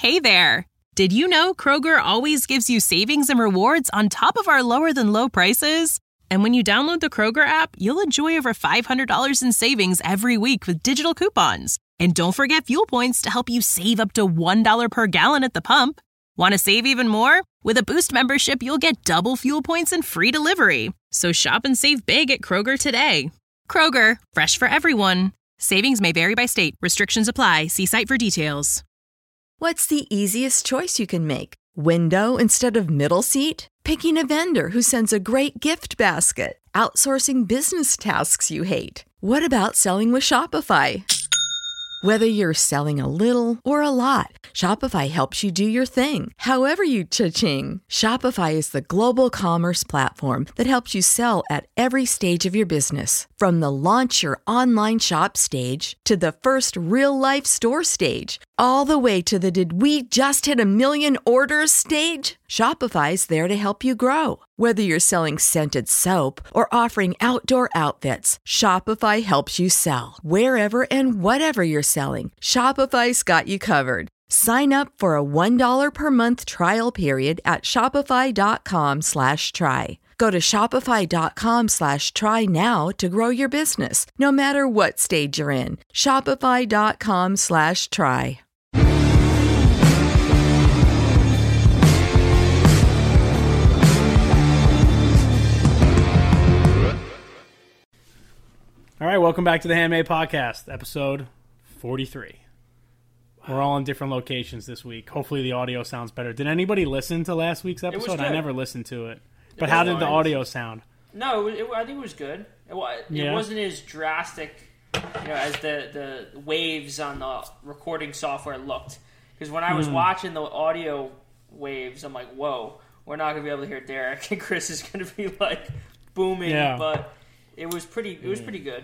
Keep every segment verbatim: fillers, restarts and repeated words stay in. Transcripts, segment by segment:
Hey there! Did you know Kroger always gives you savings and rewards on top of our lower-than-low prices? And when you download the Kroger app, you'll enjoy over five hundred dollars in savings every week with digital coupons. And don't forget fuel points to help you save up to one dollar per gallon at the pump. Want to save even more? With a Boost membership, you'll get double fuel points and free delivery. So shop and save big at Kroger today. Kroger, fresh for everyone. Savings may vary by state. Restrictions apply. See site for details. What's the easiest choice you can make? Window instead of middle seat? Picking a vendor who sends a great gift basket? Outsourcing business tasks you hate? What about selling with Shopify? Whether you're selling a little or a lot, Shopify helps you do your thing, however you cha-ching. Shopify is the global commerce platform that helps you sell at every stage of your business. From the launch your online shop stage to the first real-life store stage, all the way to the did we just hit a million orders stage. Shopify's there to help you grow. Whether you're selling scented soap or offering outdoor outfits, Shopify helps you sell. Wherever and whatever you're selling, Shopify's got you covered. Sign up for a one dollar per month trial period at shopify.com slash try. Go to shopify.com slash try now to grow your business, no matter what stage you're in. Shopify.com slash try. All right, welcome back to the Handmade Podcast, episode forty-three. We're all in different locations this week. Hopefully the audio sounds better. Did anybody listen to last week's episode? I never listened to it. But how did the audio sound? No, it, it, I think it was good. It, it yeah. wasn't as drastic, you know, as the, the waves on the recording software looked. Because when I was mm. watching the audio waves, I'm like, whoa, we're not going to be able to hear Derek, and Chris is going to be, like, booming. Yeah. But it was pretty It was pretty good.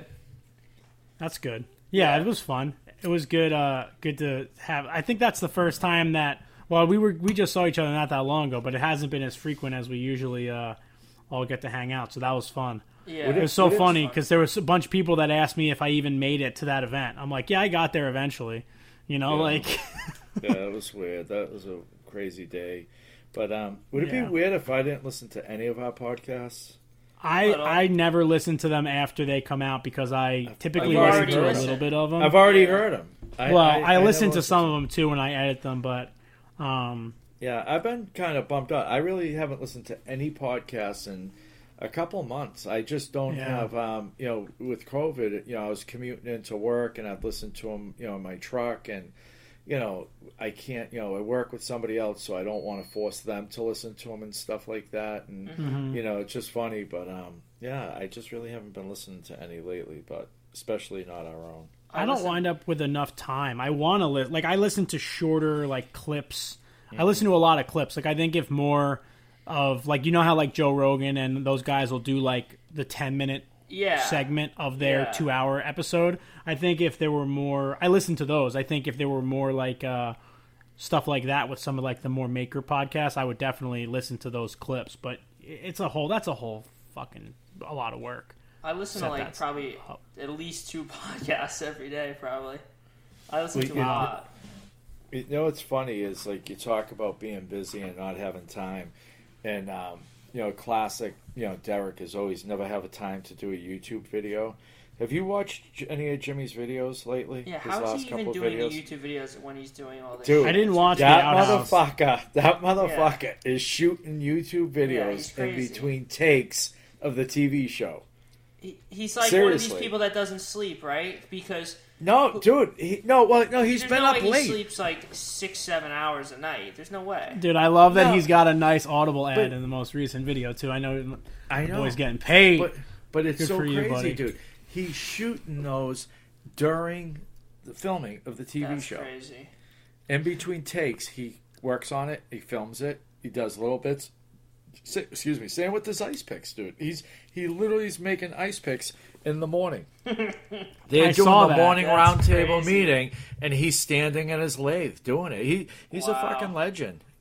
That's good. Yeah, yeah. It was fun. It was good. Uh, good to have. I think that's the first time that. Well, we were we just saw each other not that long ago, but it hasn't been as frequent as we usually uh, all get to hang out. So that was fun. Yeah, it was so it funny because there was a bunch of people that asked me if I even made it to that event. I'm like, yeah, I got there eventually. You know, yeah. like. Yeah, it was weird. That was a crazy day. But um, would it yeah. be weird if I didn't listen to any of our podcasts? I I never listen to them after they come out because I typically I've listen to a listened. little bit of them. I've already heard them. I, well, I, I, I listen to listen some to of them too when I edit them, but um, yeah, I've been kind of bummed out. I really haven't listened to any podcasts in a couple months. I just don't yeah. have, um, you know, with COVID, you know, I was commuting into work and I'd listen to them, you know, in my truck, and you know, I can't, you know, I work with somebody else, so I don't want to force them to listen to them and stuff like that. And, mm-hmm. you know, it's just funny. But, um, yeah, I just really haven't been listening to any lately, but especially not our own. I, I don't listen- wind up with enough time. I want to listen. Like, I listen to shorter, like, clips. Mm-hmm. I listen to a lot of clips. Like, I think if more of, like, you know how, like, Joe Rogan and those guys will do, like, the ten-minute yeah. segment of their yeah. two-hour episode. I think if there were more, I listen to those. I think if there were more like uh, stuff like that with some of like the more maker podcasts, I would definitely listen to those clips. But it's a whole, that's a whole fucking a lot of work. I listen Set to like probably up. at least two podcasts every day. Probably, I listen well, to you a know, lot. You know what's funny is like you talk about being busy and not having time, and um, you know, classic. You know, Derek is always never have a time to do a YouTube video. Have you watched any of Jimmy's videos lately? Yeah, His how last is he even couple doing videos? the YouTube videos when he's doing all this? Dude, shit? I didn't watch that the Outhouse. motherfucker. That motherfucker yeah. is shooting YouTube videos yeah, in between takes of the T V show. He, he's like Seriously. one of these people that doesn't sleep, right? Because no, dude, he, no, well, no, he's there's been no up way late. He sleeps like six, seven hours a night. There's no way, dude. I love that no. he's got a nice Audible ad but, in the most recent video too. I know, I know, the boy's getting paid, but but it's Good so for you, crazy, buddy. dude. He's shooting those during the filming of the T V That's show. Crazy. In between takes, he works on it. He films it. He does little bits. Sa- excuse me. Same with his ice picks, dude. He's he literally is making ice picks in the morning. They're I doing saw the that. morning That's roundtable crazy. meeting, and he's standing at his lathe doing it. He he's Wow. a fucking legend.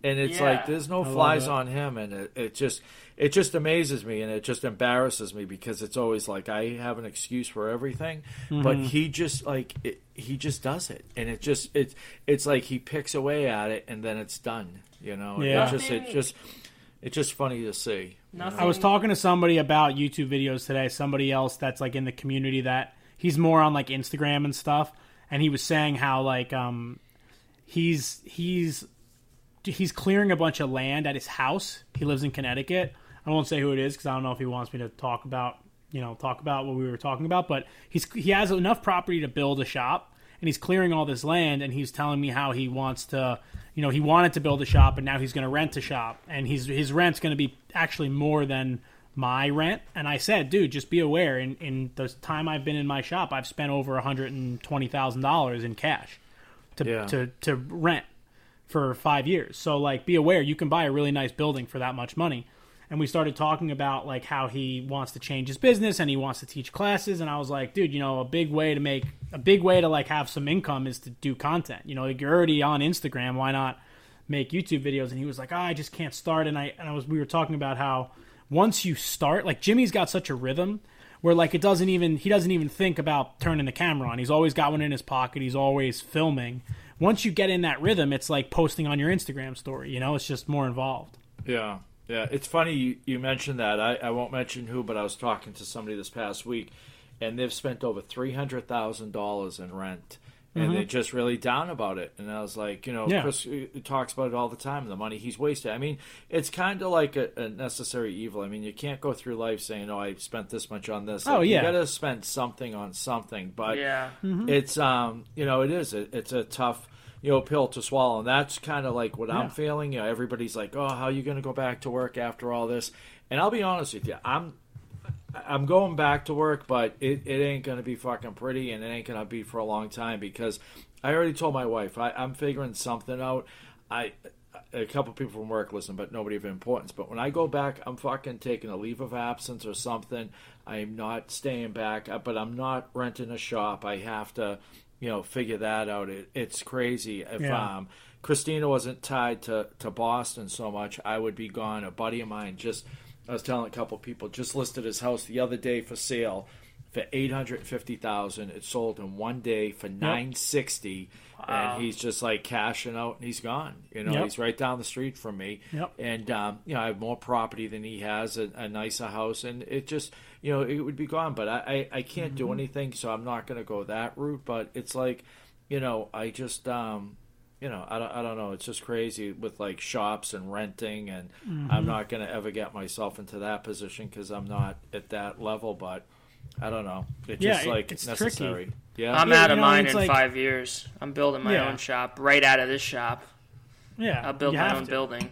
and it's Yeah. like there's no love flies it. on him, and it, it just it just amazes me, and it just embarrasses me because it's always like I have an excuse for everything, Mm-hmm. but he just like it, he just does it, and it just it's it's like he picks away at it, and then it's done. You know, Yeah. it just it just it's just funny to see. Nothing. I was talking to somebody about YouTube videos today, somebody else that's like in the community that he's more on like Instagram and stuff, and he was saying how like um he's he's he's clearing a bunch of land at his house. He lives in Connecticut. I won't say who it is because I don't know if he wants me to talk about, you know, talk about what we were talking about, but he's he has enough property to build a shop, and he's clearing all this land, and he's telling me how he wants to, you know, he wanted to build a shop, and now he's going to rent a shop, and he's his rent's going to be actually more than my rent. And I said, dude, just be aware, in, in the time I've been in my shop, I've spent over one hundred twenty thousand dollars in cash to, Yeah. to, to rent for five years. So, like, be aware, you can buy a really nice building for that much money. And we started talking about, like, how he wants to change his business and he wants to teach classes. And I was like, dude, you know, a big way to make, a big way to, like, have some income is to do content. You know, like, you're already on Instagram, why not make YouTube videos? And he was like, oh, I just can't start. And I, and I was, we were talking about how once you start, like, Jimmy's got such a rhythm where, like, it doesn't even, he doesn't even think about turning the camera on. He's always got one in his pocket. He's always filming. Once you get in that rhythm, it's like posting on your Instagram story, you know, it's just more involved. Yeah, yeah. It's funny you, you mentioned that. I, I won't mention who, but I was talking to somebody this past week, and they've spent over three hundred thousand dollars in rent, and they're just really down about it. And I was like, you know, Yeah. Chris uh, talks about it all the time, the money he's wasted. I mean, it's kind of like a, a necessary evil. I mean, you can't go through life saying, oh, I spent this much on this. Oh, Like, yeah. You got to spend something on something. But Yeah. it's, um, you know, it is. It, it's a tough, you know, pill to swallow. And that's kind of like what Yeah. I'm feeling. You know, everybody's like, oh, how are you going to go back to work after all this? And I'll be honest with you, I'm I'm going back to work, but it, it ain't going to be fucking pretty, and it ain't going to be for a long time because I already told my wife I, I'm figuring something out. I a couple people from work listen, but nobody of importance. But when I go back, I'm fucking taking a leave of absence or something. I'm not staying back, but I'm not renting a shop. I have to, you know, figure that out. It, it's crazy. If Yeah. um, Christina wasn't tied to, to Boston so much, I would be gone. A buddy of mine just, I was telling a couple people, just listed his house the other day for sale for eight hundred fifty thousand dollars. It sold in one day for nine sixty, and he's just like cashing out, and he's gone. You know, Yep. he's right down the street from me. Yep. And um, you know, I have more property than he has, a, a nicer house, and it just, you know, it would be gone. But I, I, I can't do anything, so I'm not going to go that route. But it's like, you know, I just, um, you know, I don't, I don't know. It's just crazy with like shops and renting, and I'm not going to ever get myself into that position because I'm not at that level. But I don't know. It's Yeah, just it- like it's necessary. tricky. Yeah. I'm Yeah, out of you know, mine it's in like- five years. I'm building my Yeah. own shop right out of this shop. Yeah, I'll build you my have own to. building.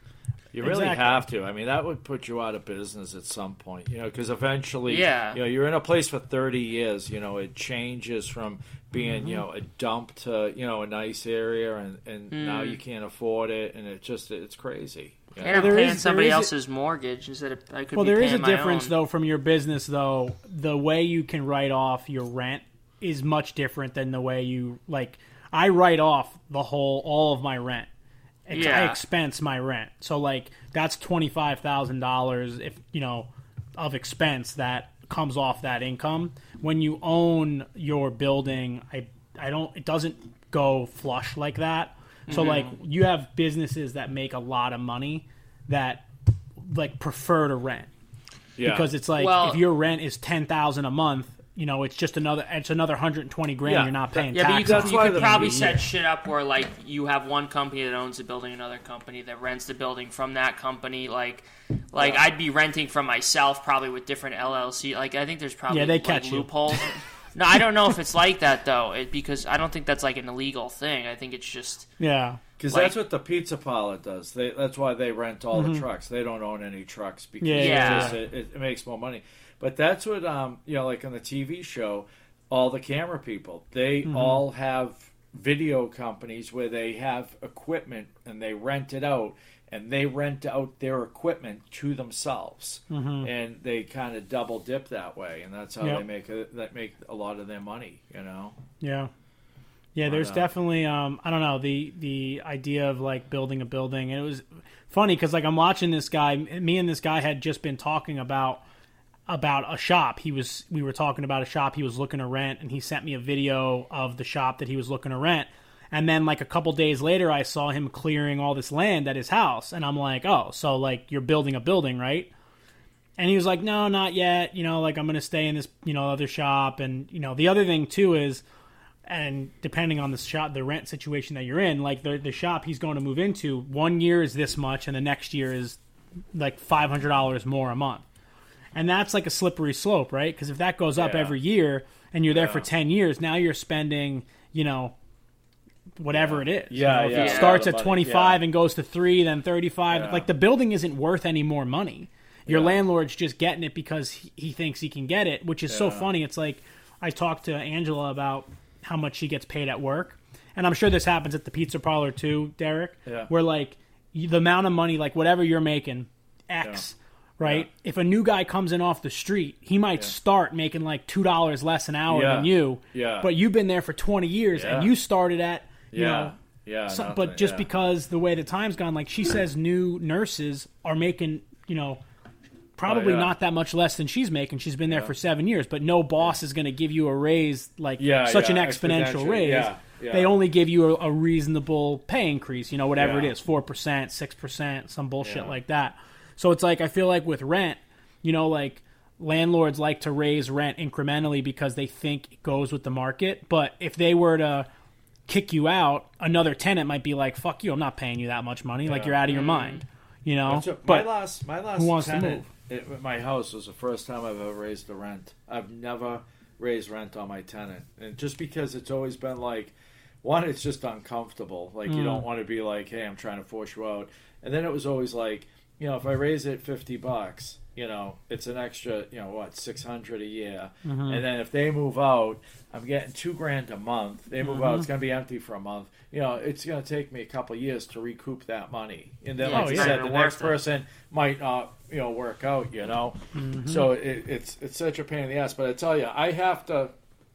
You really Exactly. have to. I mean, that would put you out of business at some point, you know, because eventually, Yeah. you know, you're in a place for thirty years, you know, it changes from being, you know, a dump to, you know, a nice area, and, and now you can't afford it, and it just, it's crazy. you know? And I'm there paying is- there somebody is a- else's mortgage instead of I could Well, be there paying is a my difference, own. though, from your business, though. The way you can write off your rent is much different than the way you, like, I write off the whole, all of my rent. Ex- I Yeah. expense my rent. So, like, that's twenty-five thousand dollars, if, you know, of expense that comes off that income. When you own your building, I, I don't, it doesn't go flush like that. So, like, you have businesses that make a lot of money that, like, prefer to rent. Yeah. Because it's like, Well- if your rent is ten thousand a month, you know, it's just another, it's another one hundred twenty grand Yeah. you're not paying Yeah, but you tax could, on. That's you why could the- probably Yeah. set shit up where, like, you have one company that owns the building, another company that rents the building from that company. Like, like I'd be renting from myself, probably with different L L C. Like, I think there's probably Yeah, they like, catch you. loopholes. No, I don't know if it's like that though, it, because I don't think that's like an illegal thing. I think it's just Yeah. Because Like- that's what the pizza parlor does. They, that's why they rent all the trucks. They don't own any trucks because Yeah, it, yeah, just- it, it makes more money. But that's what, um, you know, like on the T V show, all the camera people, they all have video companies where they have equipment and they rent it out, and they rent out their equipment to themselves, and they kind of double dip that way, and that's how Yep. they make a, that make a lot of their money. You know. Yeah. Yeah, there's uh, definitely um I don't know, the the idea of like building a building. And it was funny because like I'm watching this guy. Me and this guy had just been talking about about a shop. He was we were talking about a shop he was looking to rent, and he sent me a video of the shop that he was looking to rent. And then like a couple days later, I saw him clearing all this land at his house, and I'm like, oh, so like you're building a building, right? And he was like, no, not yet. You know, like I'm gonna stay in this you know other shop, and you know the other thing too is. And depending on the shop, the rent situation that you're in, like the the shop he's going to move into, one year is this much, and the next year is like five hundred dollars more a month, and that's like a slippery slope, right? Because if that goes up Yeah. every year, and you're there Yeah. for ten years, now you're spending, you know, whatever Yeah. it is. Yeah, You know, if yeah, it a starts lot at of money, twenty-five yeah. and goes to three, then thirty-five. Yeah. Like the building isn't worth any more money. Your Yeah. landlord's just getting it because he, he thinks he can get it, which is so Yeah. funny. It's like I talked to Angela about how much she gets paid at work, and I'm sure this happens at the pizza parlor too, Derek. Yeah. Where like you, the amount of money, like whatever you're making, X, right? Yeah. If a new guy comes in off the street, he might start making like two dollars less an hour Yeah. than you. Yeah. But you've been there for twenty years, and Yeah. you started at you Yeah. know. Yeah. So, nothing, but just yeah. because the way the time's gone, like she says, new nurses are making, you know, probably Oh, yeah. not that much less than she's making. She's been there Yeah. for seven years, but no boss is going to give you a raise like Yeah, such yeah, an exponential exponential, raise. yeah, yeah. They only give you a, a reasonable pay increase, you know, whatever it Yeah. is, four percent, six percent, some bullshit Yeah. like that. So it's like, I feel like with rent, you know, like landlords like to raise rent incrementally because they think it goes with the market. But if they were to kick you out, another tenant might be like, fuck you, I'm not paying you that much money. Like, Yeah. you're out of your mind, you know? That's what- But my last, my last who wants to tenant move? At at my house was the first time I've ever raised the rent. I've never raised rent on my tenant, and just because it's always been like, one, it's just uncomfortable. Like you Mm. don't want to be like, hey, I'm trying to force you out, and then it was always like, you know, if I raise it fifty bucks, you know, it's an extra, you know, what, six hundred a year, Mm-hmm. and then if they move out, I'm getting two grand a month. They move Mm-hmm. out, it's gonna be empty for a month. You know, it's gonna take me a couple of years to recoup that money, and then, Yeah, like Oh, you yeah. said, Not the even next worth it. person might not, you know, work out. You know, so it, it's it's such a pain in the ass. But I tell you, I have to.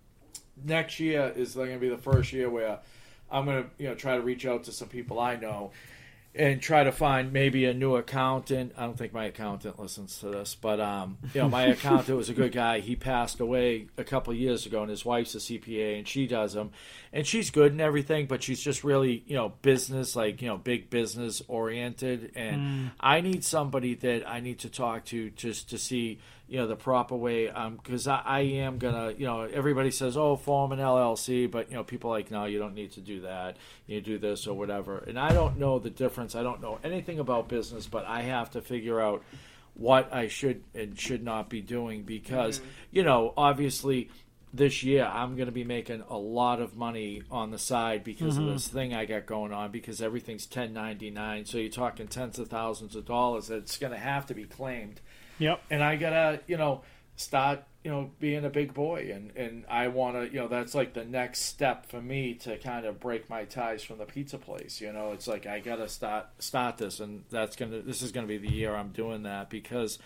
Next year is going to be the first year where I'm going to, you know, try to reach out to some people I know and try to find maybe a new accountant. I don't think my accountant listens to this, but um, you know, my accountant was a good guy. He passed away a couple of years ago, and his wife's a C P A, and she does them, and she's good and everything, but she's just really, you know, business, like, you know, big business oriented, and Mm. I need somebody that I need to talk to just to see, you know, the proper way, um, because I, I am gonna, you know, everybody says, oh, form an L L C, but, you know, people are like, no, you don't need to do that, you do this or whatever, and I don't know the difference, I don't know anything about business, but I have to figure out what I should and should not be doing, because, you know, obviously this year I'm going to be making a lot of money on the side because of this thing I got going on, because everything's ten ninety-nine, so you're talking tens of thousands of dollars that's going to have to be claimed. Yep. And I gotta, you know, start, you know, being a big boy, and and I want to, you know, that's like the next step for me to kind of break my ties from the pizza place. You know, it's like I gotta start start this, and that's gonna this is gonna be the year I'm doing that, because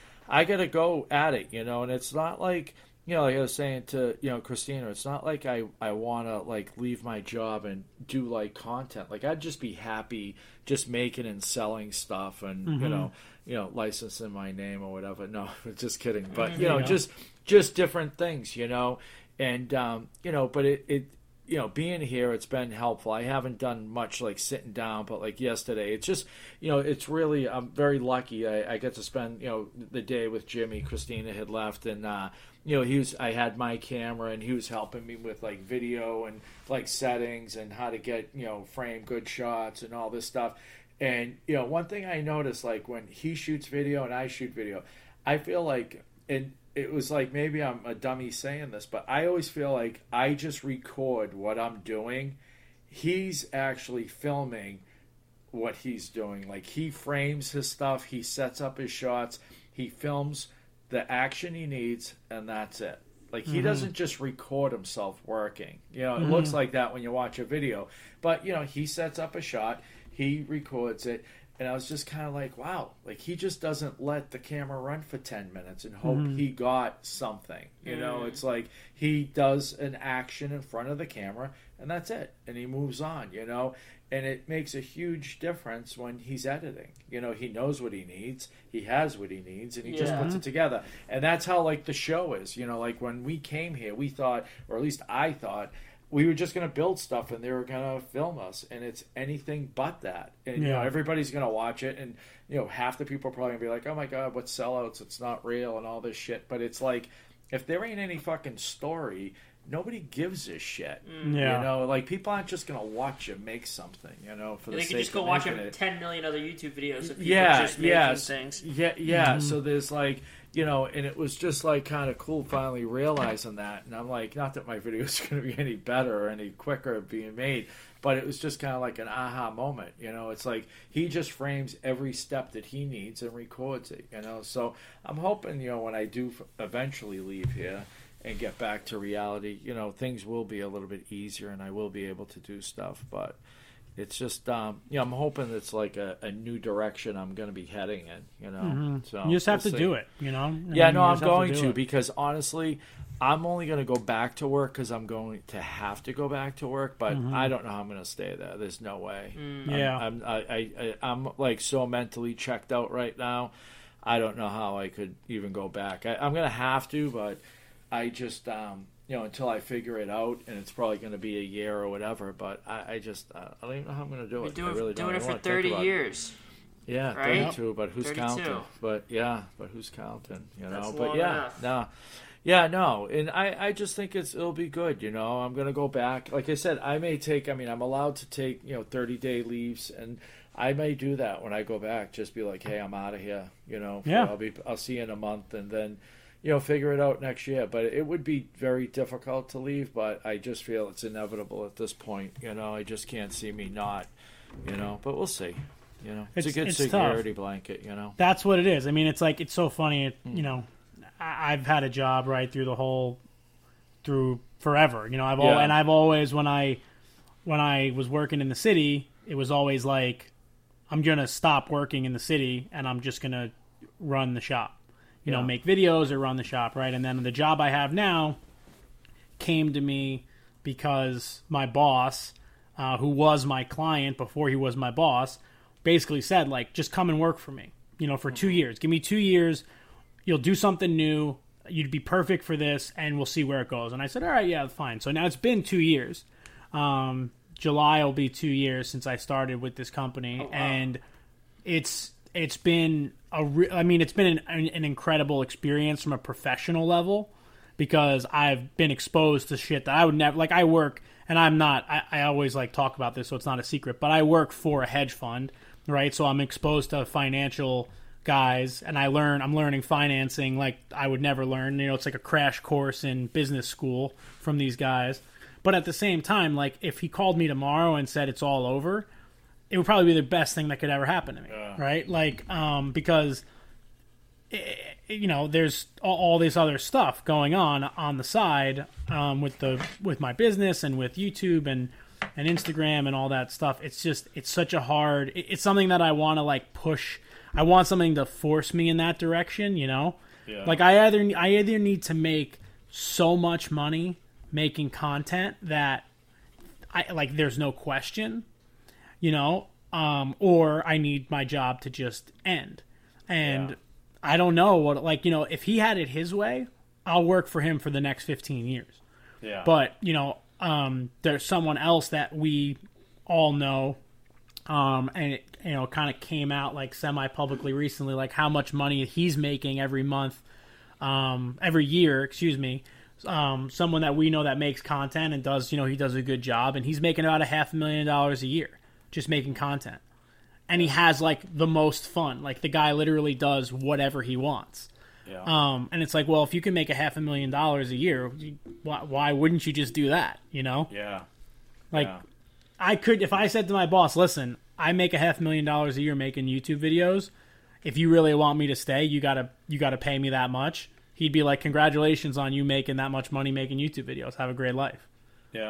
I gotta go at it, you know, and it's not like, you know, like I was saying to, you know, Christina, it's not like I, I want to, like, leave my job and do, like, content. Like, I'd just be happy just making and selling stuff and, Mm-hmm. you know, you know, licensing my name or whatever. No, just kidding. But, you There know, you go. just just different things, you know. And, um, you know, but it, it, you know, being here, it's been helpful. I haven't done much, like, sitting down, but, like, yesterday, it's just, you know, it's really, I'm very lucky. I, I get to spend, you know, the day with Jimmy. Christina had left, and, uh, you know, he was, I had my camera, and he was helping me with, like, video and, like, settings and how to get, you know, frame good shots and all this stuff. And, you know, one thing I noticed, like, when he shoots video and I shoot video, I feel like, and it was like, maybe I'm a dummy saying this, but I always feel like I just record what I'm doing. He's actually filming what he's doing. Like, he frames his stuff, he sets up his shots, he films the action he needs, and that's it. Like, he doesn't just record himself working. You know, it looks like that when you watch a video. But, you know, he sets up a shot, he records it, And I was just kind of like, wow, like he just doesn't let the camera run for ten minutes and hope Mm-hmm. he got something. You know, Mm. it's like he does an action in front of the camera and that's it. And he moves on, you know, and it makes a huge difference when he's editing. You know, he knows what he needs, he has what he needs, and he just Yeah. puts it together. And that's how, like, the show is. You know, like when we came here, we thought, or at least I thought, we were just going to build stuff and they were going to film us, and it's anything but that. And you know, Yeah. everybody's going to watch it, and you know, half the people are probably going to be like, "Oh my god, what sellouts? It's not real," and all this shit. But it's like, if there ain't any fucking story, nobody gives a shit. Yeah. You know, like people aren't just going to watch you make something. You know, for the They sake could just go of watch making a it. ten million other YouTube videos of people Yeah, just making yeah, things. yeah, yeah. So there's like, you know, and it was just like kind of cool finally realizing that. And I'm like, not that my video is going to be any better or any quicker being made, but it was just kind of like an aha moment. You know, it's like he just frames every step that he needs and records it. You know, so I'm hoping, you know, when I do eventually leave here and get back to reality, you know, things will be a little bit easier and I will be able to do stuff, but. It's just, um, you know, I'm hoping it's like a, a new direction I'm going to be heading in, you know. Mm-hmm. So You just have we'll to see. do it, you know? I Yeah, mean, no, you I'm just have going do to, it. because honestly, I'm only going to go back to work because I'm going to have to go back to work, but Mm-hmm. I don't know how I'm going to stay there. There's no way. I'm, Yeah. I'm, I, I, I, I'm like so mentally checked out right now. I don't know how I could even go back. I, I'm going to have to, but I just, um, you know, until I figure it out, and it's probably going to be a year or whatever. But I, I just, uh, I don't even know how I'm going to do You're it. doing, I really don't. doing I it don't for wanna think thirty about it. years. Yeah, right? thirty-two. But who's thirty-two. counting? But yeah, but who's counting? You know. That's but long yeah, enough. no, yeah, no. And I, I just think it's it'll be good. You know, I'm going to go back. Like I said, I may take. I mean, I'm allowed to take you know thirty day leaves, and I may do that when I go back. Just be like, hey, I'm out of here. You know. Yeah. I'll be. I'll see you in a month, and then. You know, figure it out next year. But it would be very difficult to leave, but I just feel it's inevitable at this point. You know, I just can't see me not, you know, but we'll see. You know, it's, It's- a good it's security blanket, you know. That's what it is. I mean, it's like, it's so funny. It, Hmm. You know, I, I've had a job right through the whole, through forever. You know, I've al- Yeah. and I've always, when I, when I was working in the city, it was always like, I'm going to stop working in the city and I'm just going to run the shop. You know, Yeah. make videos or run the shop, right? And then the job I have now came to me because my boss, uh, who was my client before he was my boss, basically said, like, just come and work for me, you know, for two years. Give me two years. You'll do something new. You'd be perfect for this, and we'll see where it goes. And I said, all right, yeah, fine. So now it's been two years. Um, July will be two years since I started with this company, Oh, wow. and it's it's been a re- I mean, it's been an, an incredible experience from a professional level, because I've been exposed to shit that I would never, like, I work, and I'm not, I, I always like talk about this, so it's not a secret, but I work for a hedge fund, right? So I'm exposed to financial guys, and I learn, I'm learning financing like I would never learn. You know, it's like a crash course in business school from these guys. But at the same time, like, if he called me tomorrow and said it's all over, it would probably be the best thing that could ever happen to me, Yeah. right? Like, um, because, eh, you know, there's all, all this other stuff going on on the side, um, with the with my business and with YouTube and and Instagram and all that stuff. It's just, it's such a hard. it- It's something that I want to like push. I want something to force me in that direction, you know. Yeah. Like I either I either need to make so much money making content that I like there's no question, you know, um, or I need my job to just end. And Yeah. I don't know what, like, you know, if he had it his way, I'll work for him for the next fifteen years. Yeah. But, you know, um, there's someone else that we all know, um, and it, you know, kind of came out like semi-publicly recently, like how much money he's making every month, um, every year, excuse me. Um, someone that we know that makes content and does, you know, he does a good job, and he's making about a half a million dollars a year just making content. And he has like the most fun. Like the guy literally does whatever he wants. yeah. Um, and it's like, well, if you can make a half a million dollars a year, you- why, why wouldn't you just do that? You know, yeah. like Yeah. I could, if I said to my boss, listen, I make a half million dollars a year making YouTube videos. If you really want me to stay, you gotta, you gotta pay me that much. He'd be like, congratulations on you making that much money making YouTube videos. Have a great life. Yeah.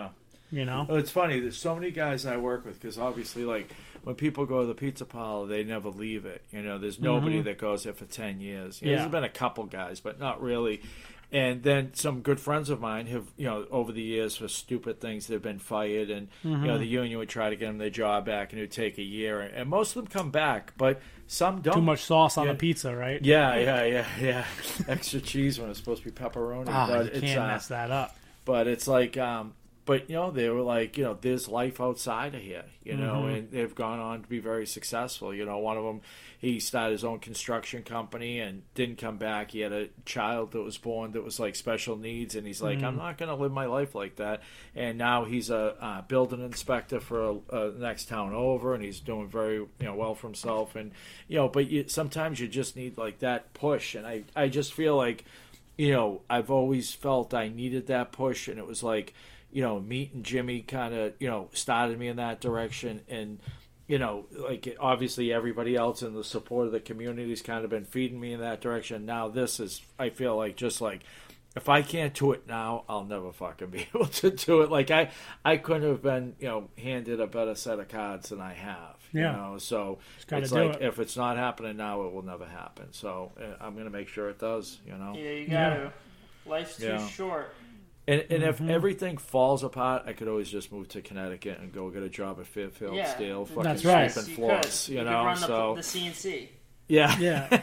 You know, Well, it's funny. There's so many guys I work with because obviously, like when people go to the pizza parlor, they never leave it. You know, there's nobody Mm-hmm. that goes there for ten years. You know, Yeah. There's been a couple guys, but not really. And then some good friends of mine have, you know, over the years for stupid things, they've been fired, and Mm-hmm. you know, the union would try to get them their job back, and it would take a year. And most of them come back, but some don't. too much sauce on Yeah. the pizza, right? Yeah, yeah, yeah, yeah. Extra cheese when it's supposed to be pepperoni. Ah, but you it's, can't uh, mess that up. But it's like, um, but you know, they were like, you know, there's life outside of here, you know, Mm-hmm. and they've gone on to be very successful. You know, one of them, he started his own construction company and didn't come back. He had a child that was born that was like special needs, and he's like, Mm-hmm. I'm not going to live my life like that. And now he's a uh, building inspector for a, a next town over, and he's doing very, you know, well for himself. And you know, but you, sometimes you just need like that push, and I, I just feel like, you know, I've always felt I needed that push, and it was like, you know, meeting Jimmy kind of, you know, started me in that direction. And, you know, like obviously everybody else in the support of the community's kind of been feeding me in that direction. Now this is, I feel like just like, if I can't do it now, I'll never fucking be able to do it. Like I, I couldn't have been, you know, handed a better set of cards than I have. Yeah. You know, so gotta it's do like it. if it's not happening now, it will never happen. So uh, I'm going to make sure it does. You know. Yeah, you gotta. Life's too Yeah. short. And, and Mm-hmm. if everything falls apart, I could always just move to Connecticut and go get a job at Fairfield Yeah. Steel, fucking That's right. sweeping You floors, could. you You know. could run so the, the C N C. yeah, Yeah.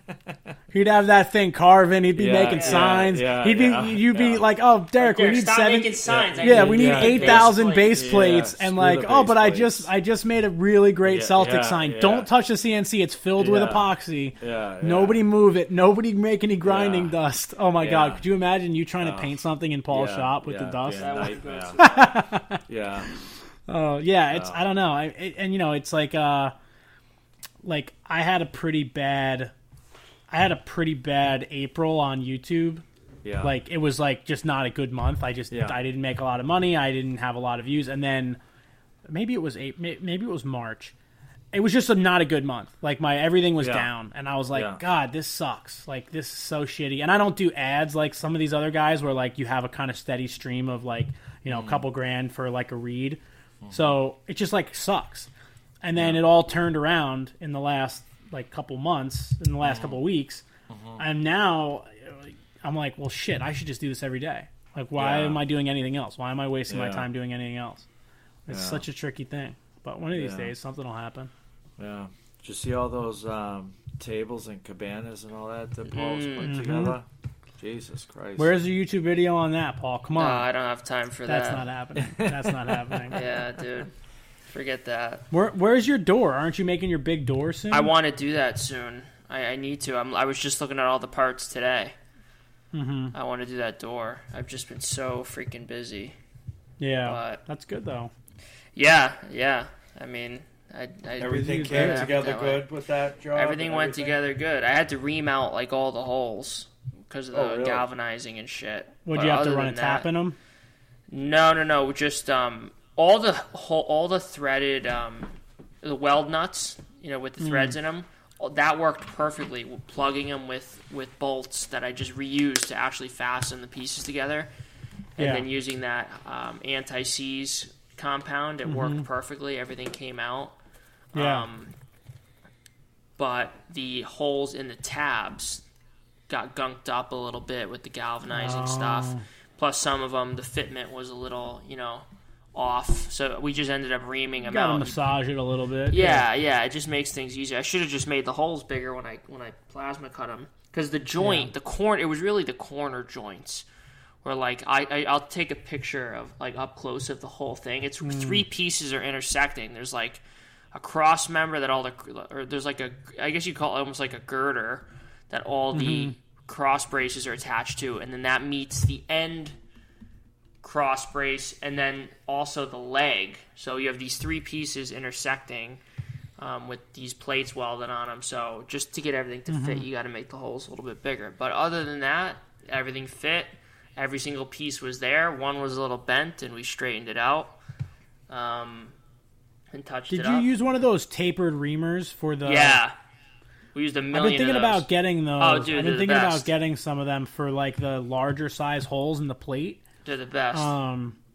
He'd have that thing carving. He'd be Yeah, making yeah, signs. yeah, He'd be, yeah, you'd be yeah. like, "Oh, Derek, we Derek, need stop seven. making signs. I Yeah, need we need yeah, eight base thousand plate. base Yeah, plates." And screw like, the "Oh, base but I plates. just, I just made a really great Yeah, Celtic yeah, sign. yeah. Don't touch the C N C. It's filled with Yeah. epoxy. Yeah, yeah. Nobody move it. Nobody make any grinding Yeah. dust. Oh my Yeah. God, could you imagine you trying to Oh. paint something in Paul's Yeah, shop with yeah, the dust? yeah, That would be nightmare. good. yeah, Oh yeah, it's Oh. I don't know. I it, and you know, it's like uh like I had a pretty bad I had a pretty bad April on YouTube. yeah. Like it was like just not a good month. I just Yeah. I didn't make a lot of money. I didn't have a lot of views, and then maybe it was eight, maybe it was March. It was just a, not a good month. Like my everything was Yeah. down, and I was like, Yeah. God, this sucks. Like this is so shitty. And I don't do ads like some of these other guys, where like you have a kind of steady stream of like you know a couple grand for like a read. So it just like sucks. And then it all turned around in the last like couple months, in the last couple weeks, and now I'm like, well, shit, I should just do this every day. Like, why Yeah. am I doing anything else? Why am I wasting my Yeah. time doing anything else? It's Yeah. such a tricky thing. But one of these Yeah. days, something will happen. yeah. Did you see all those um, tables and cabanas and all that that Paul's Mm-hmm. put together? Jesus Christ! Where's the YouTube video on that, Paul? Come No, on. I don't have time for That's that. not happening. That's not happening. Yeah, dude. Forget that. Where, where's your door? Aren't you making your big door soon? I want to do that soon. I, I need to. I'm, I was just looking at all the parts today. Mm-hmm. I want to do that door. I've just been so freaking busy. Yeah, but- that's good though. Yeah, yeah. I mean, I, I Everything Busy came as hell. together That way. good with that job. Everything and went everything? together good. I had to remount like all the holes because of the Oh, really? galvanizing and shit. Would But you have to other run a than tap that- in them? No, no, no. Just um, all the whole, all the threaded um, the weld nuts, you know, with the threads in them. That worked perfectly. Plugging them with, with bolts that I just reused to actually fasten the pieces together, and Yeah. then using that um, anti-seize compound, it worked perfectly. Everything came out. Yeah. Um, but the holes in the tabs got gunked up a little bit with the galvanizing stuff. Oh. Plus, some of them, the fitment was a little, you know, off. So we just ended up reaming them Got to out. massage it a little bit. Yeah, yeah, it just makes things easier. I should have just made the holes bigger when I when I plasma cut them, because the joint, Yeah. the corner, it was really the corner joints. Where like I, I I'll take a picture of like up close of the whole thing. It's Mm. three pieces are intersecting. There's like a cross member that all the or there's like a I guess you call it almost like a girder that all the Mm-hmm. cross braces are attached to, and then that meets the end cross brace, and then also the leg. So you have these three pieces intersecting um, with these plates welded on them. So just to get everything to Mm-hmm. fit, you got to make the holes a little bit bigger. But other than that, everything fit. Every single piece was there. One was a little bent, and we straightened it out um, and touched Did it you up. use one of those tapered reamers for the? Yeah, we used a million. I've been thinking of those. about getting those. Oh, dude, I've they're been the thinking about best. getting some of them for like the larger size holes in the plate. They're the best. Um,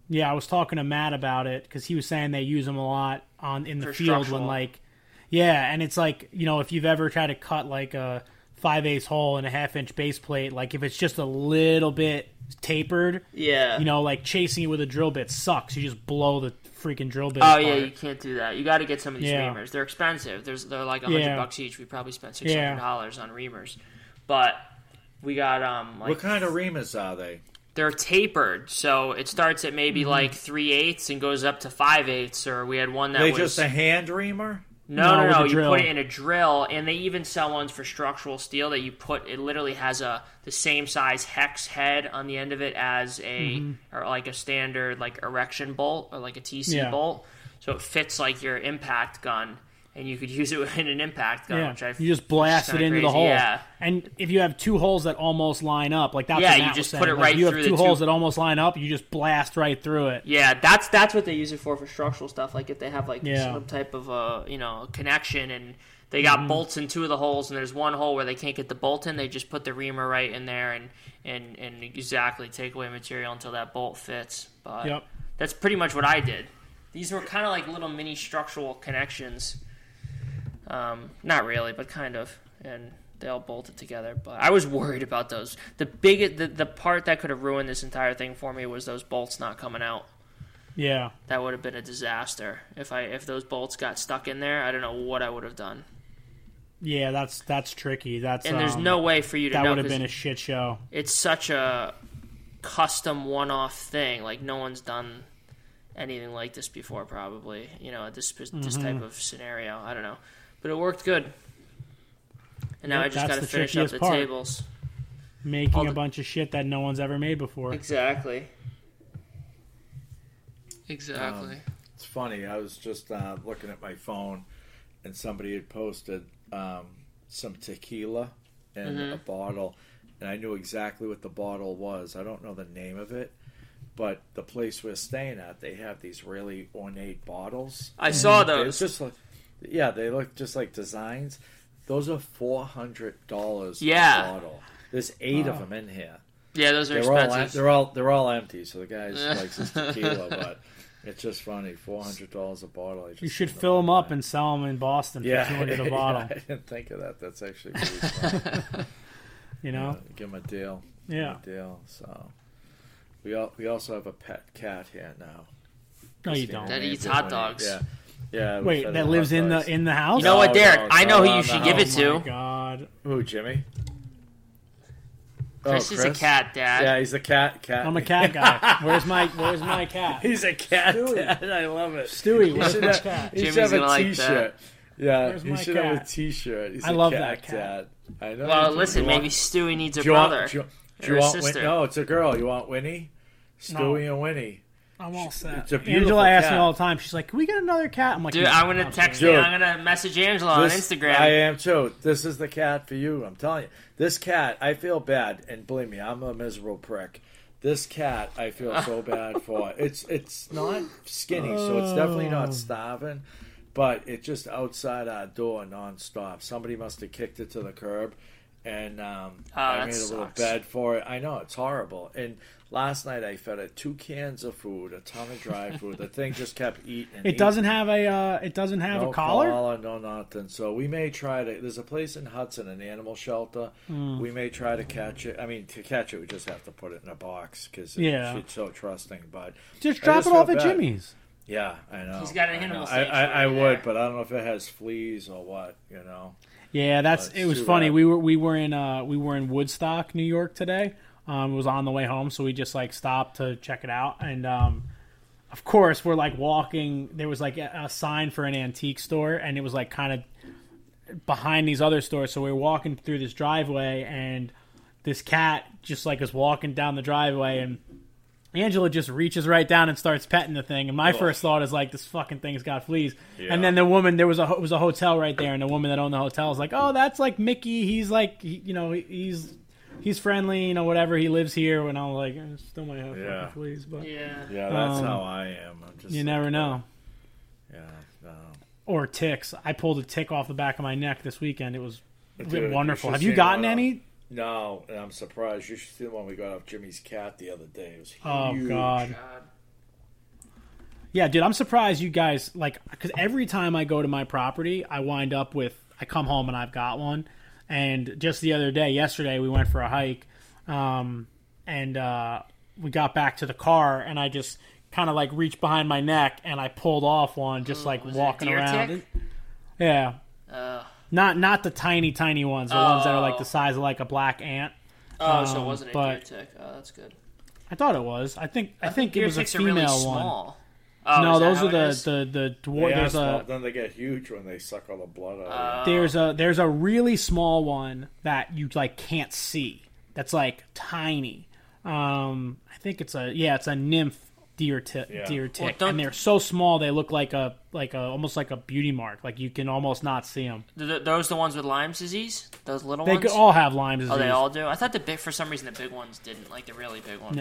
Yeah, I was talking to Matt about it because he was saying they use them a lot on in the For field structural. when like, yeah, and it's like, you know, if you've ever tried to cut like a five eighths hole in a half inch base plate, like if it's just a little bit tapered, Yeah. you know, like chasing it with a drill bit sucks. You just blow the freaking drill bit. Oh apart. yeah, you can't do that. You got to get some of these Yeah. reamers. They're expensive. There's they're like a hundred Yeah. bucks each. We probably spent six hundred dollars on reamers, but we got um like What kind of reamers are they? they're tapered, so it starts at maybe Mm-hmm. like three eighths and goes up to five eighths. Or we had one that They was just a hand reamer? no, No, no, with no. a You drill. put it in a drill, and they even sell ones for structural steel that you put. It literally has a the same size hex head on the end of it as a or like a standard like erection bolt or like a T C Yeah. bolt, so it fits like your impact gun, and you could use it in an impact gun. Yeah, Which I you just blast it kinda into the crazy. hole. Yeah. And if you have two holes that almost line up, like that's Yeah, what you Matt just was put saying. it like, right you have through two the holes two- that almost line up, you just blast right through it. Yeah, that's that's what they use it for for structural stuff. Like if they have like Yeah. some type of uh you know connection and they got Mm-hmm. bolts in two of the holes and there's one hole where they can't get the bolt in, they just put the reamer right in there and and and exactly take away material until that bolt fits. But Yep. that's pretty much what I did. These were kind of like little mini structural connections. Um, not really, but kind of, and they all bolted together. But I was worried about those. The big, the, the part that could have ruined this entire thing for me was those bolts not coming out. Yeah. That would have been a disaster. If I if those bolts got stuck in there, I don't know what I would have done. Yeah, that's that's tricky. That's And there's um, no way for you to that know would have 'cause been a shit show. it's such a custom one-off thing. Like no one's done anything like this before, probably. You know, this this Mm-hmm. type of scenario. I don't know, but it worked good. And now Yep, I just that's got to the finish up trickiest the part. tables. Making all a the- bunch of shit that no one's ever made before. Exactly. Exactly. Um, It's funny. I was just uh, looking at my phone, and somebody had posted um, some tequila in Mm-hmm. a bottle, and I knew exactly what the bottle was. I don't know the name of it, but the place we're staying at, they have these really ornate bottles. I saw It's those. just like, yeah, they look just like designs. Those are four hundred dollars Yeah. a bottle. There's eight of them in here. Yeah, those are They're all, expensive. em- they're all they're all empty. So the guy likes his tequila, but it's just funny. Four hundred dollars a bottle. I just You should don't fill them know up why. and sell them in Boston yeah, for two hundred a yeah, bottle. I didn't think of that. That's actually pretty smart. You know? Yeah, give him a deal. Give Yeah. him a deal. So we all, we also have a pet cat here now. No, you Christina don't. That named eats it hot when he- dogs. Yeah, yeah. we Wait, fed that him lives hot in the dogs. in the house? You know what, No, Derek? no, I know no, who you no, should no. give it Oh to. my God. Who, Jimmy? Chris Oh, is a cat, Dad. Yeah, he's a cat. Cat. I'm a cat guy. Where's my Where's my cat? He's a cat. Stewie. Dad. I love it. Stewie, He where's should my have, cat? he should Jimmy's have gonna a like T-shirt. Yeah, Where's he my should have a cat? T-shirt. He's I a love cat that cat. dad. I know. Well, you do. listen, You maybe want- Stewie needs a do you want- brother. do you, do or you a want Win- sister. No, it's a girl. You want Winnie? Stewie and Winnie. I'm all set. It's a beautiful Angela asks me cat. all the time. She's like, "Can we get another cat?" I'm like, Dude, "No, I'm gonna absolutely text. Dude. I'm gonna message Angela on This- Instagram. I am too. This is the cat for you. I'm telling you. This cat, I feel bad, and believe me, I'm a miserable prick. This cat, I feel so bad for. It's it's not skinny, so it's definitely Oh. not starving, but it's just outside our door nonstop. Somebody must have kicked it to the curb, and um, Oh, I that made a little sucks. bed for it. I know it's horrible. And last night I fed it two cans of food, a ton of dry food. The thing just kept eating. And It eating. doesn't have a. Uh, it doesn't have No a collar. no nothing. So we may try to. There's a place in Hudson, an animal shelter. Hmm. We may try to catch it. I mean, to catch it, we just have to put it in a box because Yeah. it's so trusting. But Just I drop just it off feel at bad. Jimmy's. yeah, I know. He's got an I animal know. I, I, I sanctuary would, there. but I don't know if it has fleas or what. You know. Yeah, that's. But It was too funny. bad. We were we were in uh we were in Woodstock, New York today. Um, it was on the way home, so we just like stopped to check it out, and um, of course we're like walking. There was like a, a sign for an antique store, and it was like kind of behind these other stores. So we were walking through this driveway, and this cat just like is walking down the driveway, and Angela just reaches right down and starts petting the thing. And my first thought is like, this fucking thing's got fleas. Yeah. And then the woman, there was a it was a hotel right there, and the woman that owned the hotel was like, "Oh, that's like Mickey. He's like, he, you know, he's he's friendly, you know, whatever. He lives here." And I was like, eh, "Still might have Yeah. fucking fleas, but Yeah. Yeah, that's Um, how I am. I'm just you like, never uh, know." Yeah. No. Or ticks. I pulled a tick off the back of my neck this weekend. It was Dude, wonderful. you Have should you see gotten one, uh, any? No, and I'm surprised. You should see the one we got off Jimmy's cat the other day. It was huge. Oh God. God. Yeah, dude, I'm surprised you guys, like, because every time I go to my property, I wind up with, I come home and I've got one. And just the other day, yesterday, we went for a hike, um, and uh, we got back to the car, and I just kind of, like, reached behind my neck, and I pulled off one, just, like, Was walking it a deer around. tick? Yeah. Uh, Not not the tiny, tiny ones, the Oh. ones that are, like, the size of, like, a black ant. oh, so it Um, wasn't a but- deer tick. Oh, that's good. I thought it was. I think I, think it deer was a ticks are female really one. small. Oh, No, is that those how are it the, is? the, the dwarf. They There's are small, a, then they get huge when they suck all the blood out of Uh, it. There's a there's a really small one that you like can't see. That's like tiny. Um, I think it's a yeah, it's a nymph deer tick, Yeah. deer tick, don't- and they're so small they look like a like a almost like a beauty mark. Like you can almost not see them. Th- th- those the ones with Lyme's disease? Those little They ones? could all have Lyme disease. Oh, they all do. I thought the big for some reason the big ones didn't, like the really big ones. No.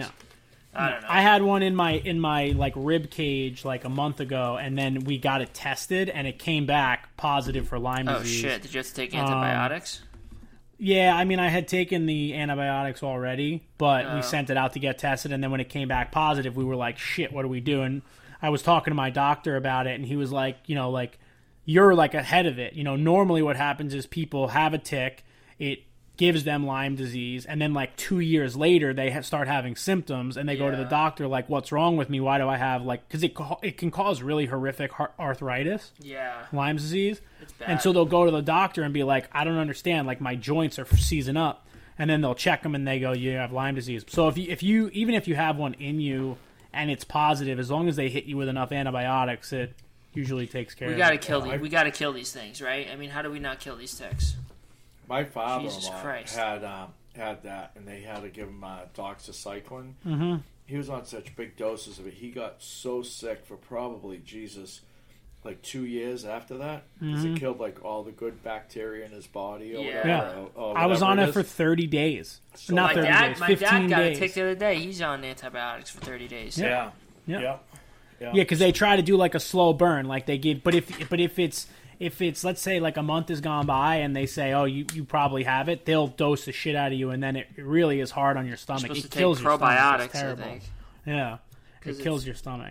I don't know. I had one in my in my like rib cage like a month ago, and then we got it tested, and it came back positive for Lyme oh disease. shit! Did you have to Um, take antibiotics? Yeah, I mean, I had taken the antibiotics already, but Oh. we sent it out to get tested, and then when it came back positive, we were like, shit, what do we do? And I was talking to my doctor about it, and he was like, you know, like, you're, like, ahead of it. You know, normally what happens is people have a tick, it gives them Lyme disease, and then, like, two years later, they ha- start having symptoms, and they go to the Yeah. doctor, like, what's wrong with me? Why do I have, like, because it, ca- it can cause really horrific har- arthritis. Yeah, Lyme disease. it's bad. And so they'll go to the doctor and be like, I don't understand, like my joints are seizing up. And then they'll check them and they go, you have Lyme disease. So if you, if you, even if you have one in you and it's positive, as long as they hit you with enough antibiotics, it usually takes care we of gotta it. kill I- these. We gotta kill these things, right? I mean, how do we not kill these ticks? My Jesus father-in-law Christ. had um, had that, and they had to give him uh, doxycycline. Mm-hmm. He was on such big doses of it. He got so sick for probably Jesus, like two years after that, because it killed like all the good bacteria in his body. Or Yeah. whatever, Yeah. or- or I was whatever on it is. for thirty days. So Not my thirty dad, days, my fifteen dad got days. a tick the other day. He's on antibiotics for thirty days. Yeah, Yeah. yeah, yeah. Yeah, because they try to do like a slow burn, like they give. But if but if it's if it's let's say like a month has gone by and they say, oh, you, you probably have it, they'll dose the shit out of you, and then it, it really is hard on your You're stomach. supposed It to kills take your stomach. It's probiotics, I terrible. think. Yeah, 'Cause it kills it's- your stomach.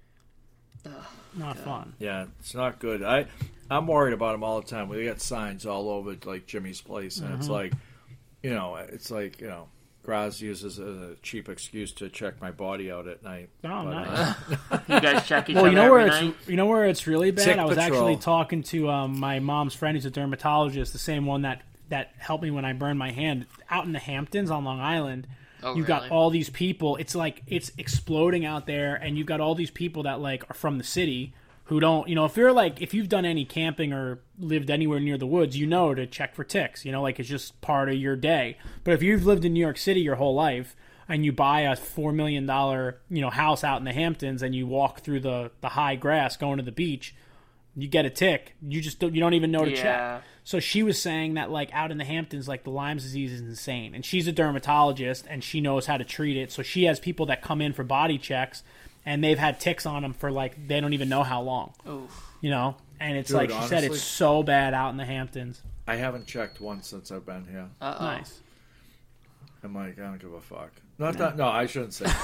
Not fun. Yeah, it's not good. I I'm worried about him all the time. We got signs all over like Jimmy's place, and Mm-hmm. it's like, you know, it's like you know, Graz uses a cheap excuse to check my body out at night. Oh, But, nice. uh, You guys check each Well, other you know where every it's night? you know where it's really bad. Tick I was Patrol. actually talking to um, my mom's friend who's a dermatologist, the same one that that helped me when I burned my hand out in the Hamptons on Long Island. Oh, You've really? got all these people. It's like it's exploding out there, and you've got all these people that like are from the city who don't. You know, if you're like if you've done any camping or lived anywhere near the woods, you know to check for ticks. You know, like it's just part of your day. But if you've lived in New York City your whole life and you buy a four million dollar you know house out in the Hamptons and you walk through the the high grass going to the beach, you get a tick. You just don't, you don't even know to Yeah. check. So she was saying that like out in the Hamptons, like the Lyme disease is insane, and she's a dermatologist and she knows how to treat it. So she has people that come in for body checks, and they've had ticks on them for like they don't even know how long. Oof. You know, and it's Dude, like she said, honestly- it's so bad out in the Hamptons. I haven't checked once since I've been here. Uh-oh. Nice. I'm like, I don't give a fuck. Not that. No, I shouldn't say.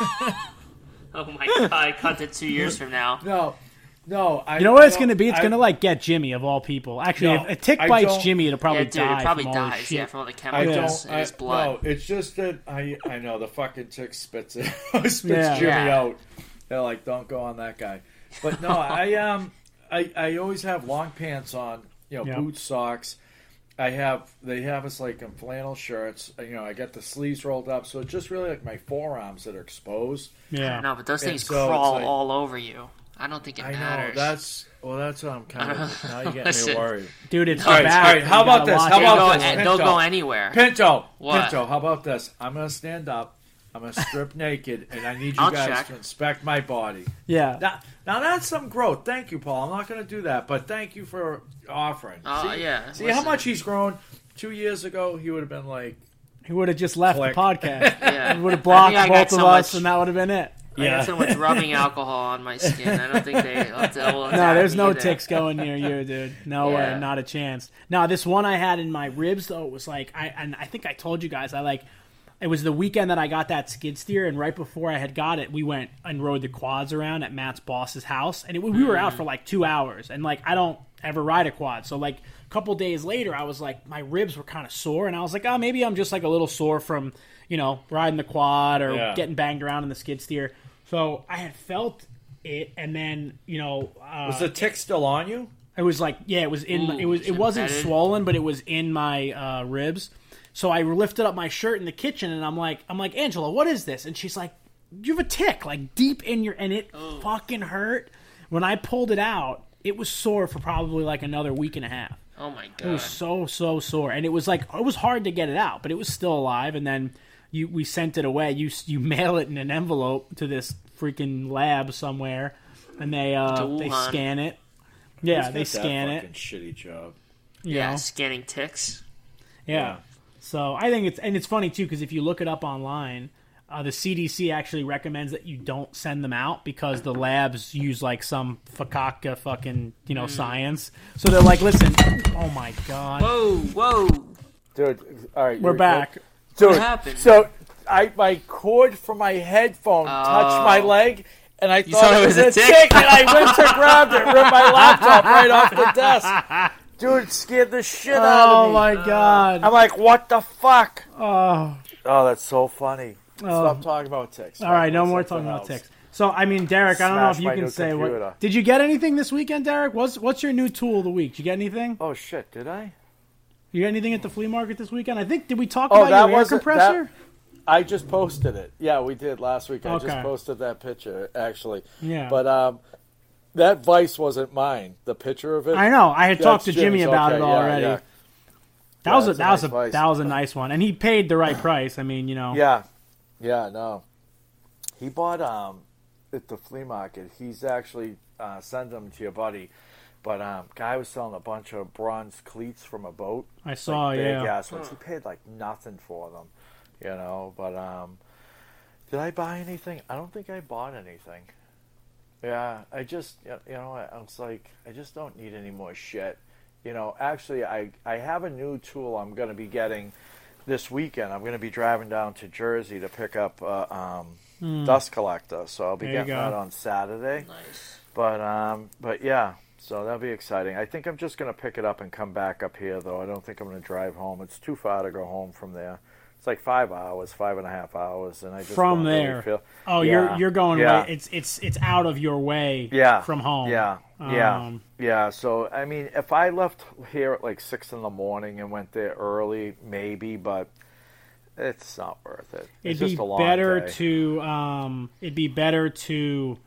Oh my god, cut to two years from now. no, no. I, You know what I it's going to don't- be? It's I- going to like get Jimmy of all people. Actually, No, if a tick I bites don't- Jimmy, it'll probably yeah, dude, die it probably from all dies. this Yeah, shit. from all the I chemicals don't. in I, his blood. No, it's just that I. I know the fucking tick spits it. spits Yeah. Jimmy Yeah. out. They're like, don't go on that guy. But no, I um, I I always have long pants on. You know, Yeah. boots, socks. I have. They have us like in flannel shirts. You know, I got the sleeves rolled up, so it's just really like my forearms that are exposed. Yeah. No, but those And things so it's crawl like- all over you. I don't think it I know matters. that's well. That's what I'm kind of. Now you're getting Listen. me worried. Dude, it's All right, bad. all right, how You about gotta this? watch How it. they'll about go, this? and they'll Pinto. go anywhere. Pinto, What? Pinto, how about this? I'm gonna stand up. I'm gonna strip naked, and I need you I'll guys check. to inspect my body. Yeah. Now, now that's some growth. Thank you, Paul. I'm not gonna do that, but thank you for offering. Oh, see, yeah, See how listen. much he's grown. Two years ago, he would have been like, He would have just left Click. the podcast. Yeah. He would have I blocked think I both got of so us, much- and that would have been it. I got so much rubbing alcohol on my skin. I don't think they. They'll, will No, there's no either. ticks going near you, dude. No Yeah. way, not a chance. No, this one I had in my ribs though was like I and I think I told you guys I like it was the weekend that I got that skid steer, and right before I had got it, we went and rode the quads around at Matt's boss's house, and it, we were out for like two hours, and like I don't ever ride a quad, so like a couple days later, I was like, my ribs were kind of sore, and I was like, oh, maybe I'm just like a little sore from, you know, riding the quad or yeah. getting banged around in the skid steer. So I had felt it, and then, you know, uh, was the tick still on you? It was like, yeah, it was in. Ooh, it was. It wasn't embedded. swollen, but it was in my uh, ribs. So I lifted up my shirt in the kitchen, and I'm like, I'm like, Angela, what is this? And she's like, you have a tick, like deep in your, and it oh. fucking hurt. When I pulled it out, it was sore for probably like another week and a half. Oh my god! It was so so sore, and it was like it was hard to get it out, but it was still alive. And then you we sent it away. You you mail it in an envelope to this freaking lab somewhere, and they uh they scan it. Yeah, they scan that it. Shitty job. Yeah, know? Scanning ticks. Yeah. Yeah. So I think it's and it's funny too because if you look it up online, uh, the C D C actually recommends that you don't send them out because the labs use like some fakaka fucking you know mm. science. So they're like, listen, oh my god, whoa, whoa, dude. All right, we're back, dude. What happened? So I my cord from my headphone oh. touched my leg. And I thought, thought it was, was a tick. tick, and I went to grab it, ripped my laptop right off the desk. Dude, it scared the shit oh out of me. Oh my god! I'm like, what the fuck? Oh, oh, that's so funny. Oh. Stop talking about ticks. All right, no more talking else. about ticks. So, I mean, Derek, I don't Smash know if you can say computer. what. Did you get anything this weekend, Derek? What's what's your new tool of the week? Did you get anything? Oh shit, did I? You got anything at the flea market this weekend? I think did we talk oh, about that your air was compressor? That, I just posted it. Yeah, we did last week. I okay. just posted that picture, actually. Yeah. But um, that Vice wasn't mine. The picture of it. I know. I had talked to Jimmy Jimmy's. about okay, it already. Yeah, yeah. That yeah, was a that that was nice a Vice. that was a nice one, and he paid the right price. I mean, you know. Yeah, yeah, no. He bought um at the flea market. He's actually uh, sent them to your buddy. But um, guy was selling a bunch of bronze cleats from a boat. I saw, like big yeah. ass ones. He paid like nothing for them, you know. But um, did I buy anything? I don't think I bought anything. Yeah, I just, you know, I was like, I just don't need any more shit. You know, actually, I, I have a new tool I'm going to be getting this weekend. I'm going to be driving down to Jersey to pick up a um, mm. dust collector. So I'll be there getting that on Saturday. Nice. But, um, but yeah, so that'll be exciting. I think I'm just going to pick it up and come back up here, though. I don't think I'm going to drive home. It's too far to go home from there. It's like five hours, five and a half hours, and I just from don't there. Really feel, oh, yeah, you're you're going. yeah. Way, it's it's it's out of your way. Yeah. From home. Yeah. Yeah. Um, yeah. So I mean, if I left here at like six in the morning and went there early, maybe, but it's not worth it. It's it'd just be a long better day. to. Um, it'd be better to.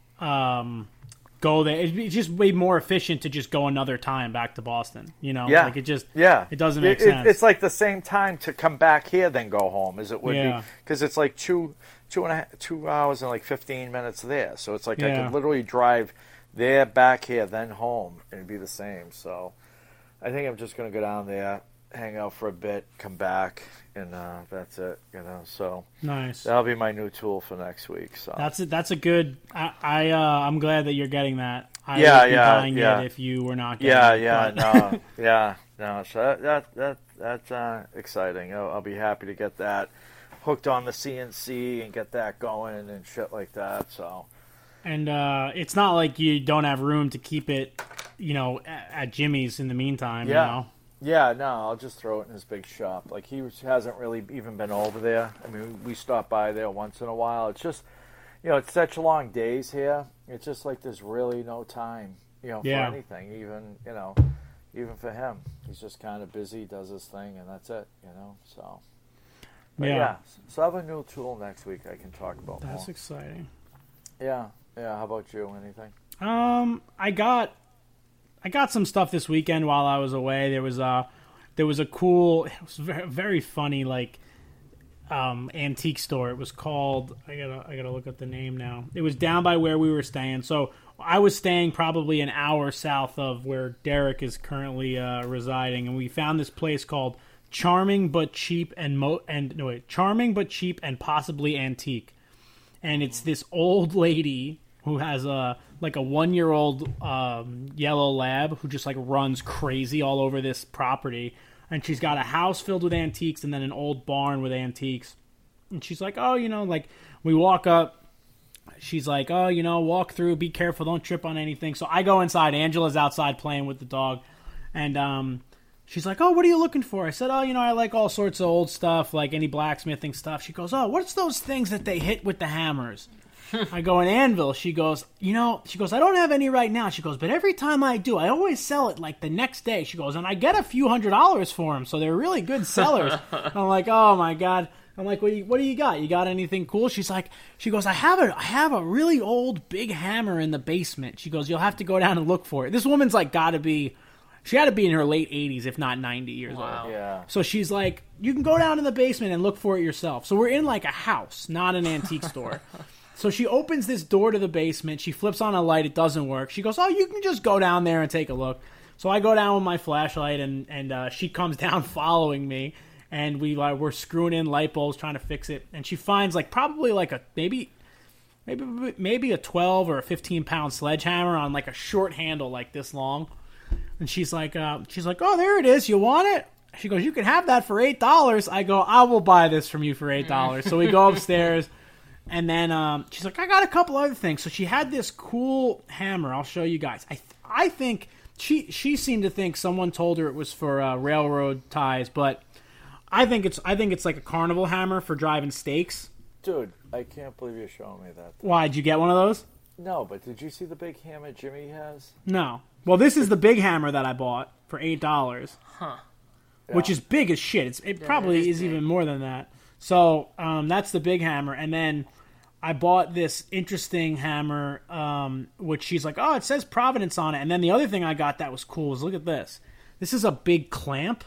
Um, Go there. It's just way more efficient to just go another time back to Boston. You know, yeah, like it just yeah, it doesn't make it, sense. It's like the same time to come back here than go home as it would yeah. be because it's like two, two and a half, two hours and like fifteen minutes there. So it's like yeah. I could literally drive there, back here, then home, and it'd be the same. So I think I'm just gonna go down there, hang out for a bit, come back, and uh, that's it. You know, so nice. That'll be my new tool for next week. So that's a, that's a good. I, I uh, I'm glad that you're getting that. I yeah, would be yeah, buying yeah. it if you were not. Getting yeah, it, yeah, but... no, yeah, no. So that that, that that's uh, exciting. I'll, I'll be happy to get that hooked on the C N C and get that going and shit like that. So. And uh, it's not like you don't have room to keep it, you know, at, at Jimmy's in the meantime. Yeah. You know? Yeah, no, I'll just throw it in his big shop. Like, he hasn't really even been over there. I mean, we stop by there once in a while. It's just, you know, it's such long days here. It's just like there's really no time, you know, for yeah. anything. Even, you know, even for him. He's just kind of busy, does his thing, and that's it, you know, so. But yeah. yeah, so I have a new tool next week I can talk about That's more. exciting. Yeah, yeah, how about you? Anything? Um, I got... I got some stuff this weekend while I was away. There was a, there was a cool, it was very, very funny, like, um, antique store. It was called, I gotta, I gotta look up the name now. It was down by where we were staying. So I was staying probably an hour south of where Derek is currently uh, residing, and we found this place called Charming but Cheap and Mo and no wait, Charming but Cheap and Possibly Antique, and it's this old lady who has a like a one-year-old um, yellow lab who just like runs crazy all over this property, and she's got a house filled with antiques and then an old barn with antiques. And she's like, oh, you know, like, we walk up. She's like, oh, you know, walk through, be careful, don't trip on anything. So I go inside. Angela's outside playing with the dog. And um, she's like, oh, what are you looking for? I said, oh, you know, I like all sorts of old stuff, like any blacksmithing stuff. She goes, oh, what's those things that they hit with the hammers? I go, an anvil. She goes, you know, she goes, I don't have any right now. She goes, but every time I do, I always sell it like the next day. She goes, and I get a few hundred dollars for them, so they're really good sellers. I'm like, oh, my God. I'm like, what do, you, what do you got? You got anything cool? She's like, she goes, I have a, I have a really old big hammer in the basement. She goes, you'll have to go down and look for it. This woman's like, got to be, she had to be in her late eighties, if not ninety years Wow. old. Yeah. So she's like, you can go down in the basement and look for it yourself. So we're in like a house, not an antique store. So she opens this door to the basement. She flips on a light. It doesn't work. She goes, oh, you can just go down there and take a look. So I go down with my flashlight, and, and uh, she comes down following me. And we like we're screwing in light bulbs, trying to fix it. And she finds like probably like a maybe, maybe maybe a twelve or a fifteen pound sledgehammer on like a short handle like this long. And she's like, uh, she's like, oh, there it is. You want it? She goes, you can have that for eight dollars. I go, I will buy this from you for eight dollars. So we go upstairs, and then um, she's like, I got a couple other things. So she had this cool hammer. I'll show you guys. I th- I think she she seemed to think someone told her it was for uh, railroad ties, but. I think it's I think it's like a carnival hammer for driving stakes. Dude, I can't believe you're showing me that. Why, did you get one of those? No, but did you see the big hammer Jimmy has? No. Well, this is the big hammer that I bought for eight dollars. Huh. Which Yeah. is big as shit. It's, it Yeah, probably it is is big. even more than that. So um, that's the big hammer. And then I bought this interesting hammer, um, which she's like, oh, it says Providence on it. And then the other thing I got that was cool was, look at this. This is a big clamp.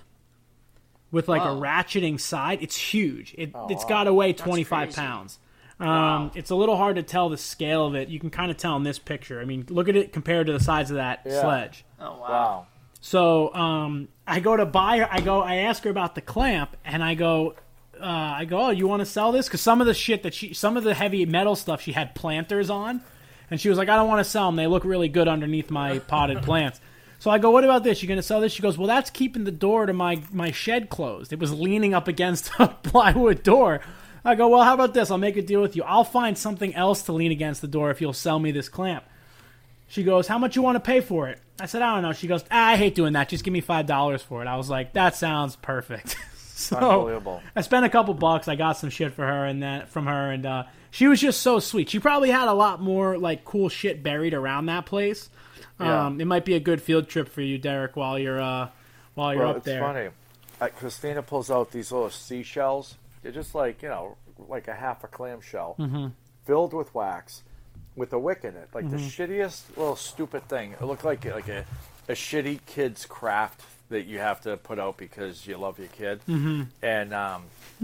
With like Whoa. a ratcheting side. It's huge. It, Oh, it's wow. got to weigh That's twenty-five crazy. pounds. Um, Wow. It's a little hard to tell the scale of it. You can kind of tell in this picture. I mean, look at it compared to the size of that Yeah. sledge. Oh, wow. Wow. So um, I go to buy her. I go. I ask her about the clamp, and I go. Uh, I go. Oh, you want to sell this? Because some of the shit that she, some of the heavy metal stuff, she had planters on, and she was like, I don't want to sell them. They look really good underneath my potted plants. So I go, what about this? You going to sell this? She goes, well, that's keeping the door to my, my shed closed. It was leaning up against a plywood door. I go, well, how about this? I'll make a deal with you. I'll find something else to lean against the door if you'll sell me this clamp. She goes, how much you want to pay for it? I said, I don't know. She goes, ah, I hate doing that. Just give me five dollars for it. I was like, that sounds perfect. So Unbelievable. I spent a couple bucks. I got some shit for her and that from her, and uh, she was just so sweet. She probably had a lot more like cool shit buried around that place. Yeah. Um, it might be a good field trip for you, Derek, while you're uh, while you're Well, up it's there. funny. Uh, Christina pulls out these little seashells. They're just like, you know, like a half a clam shell Mm-hmm. filled with wax with a wick in it. Like Mm-hmm. the shittiest little stupid thing. It looked like like a, a shitty kid's craft that you have to put out because you love your kid. Mm-hmm. And um,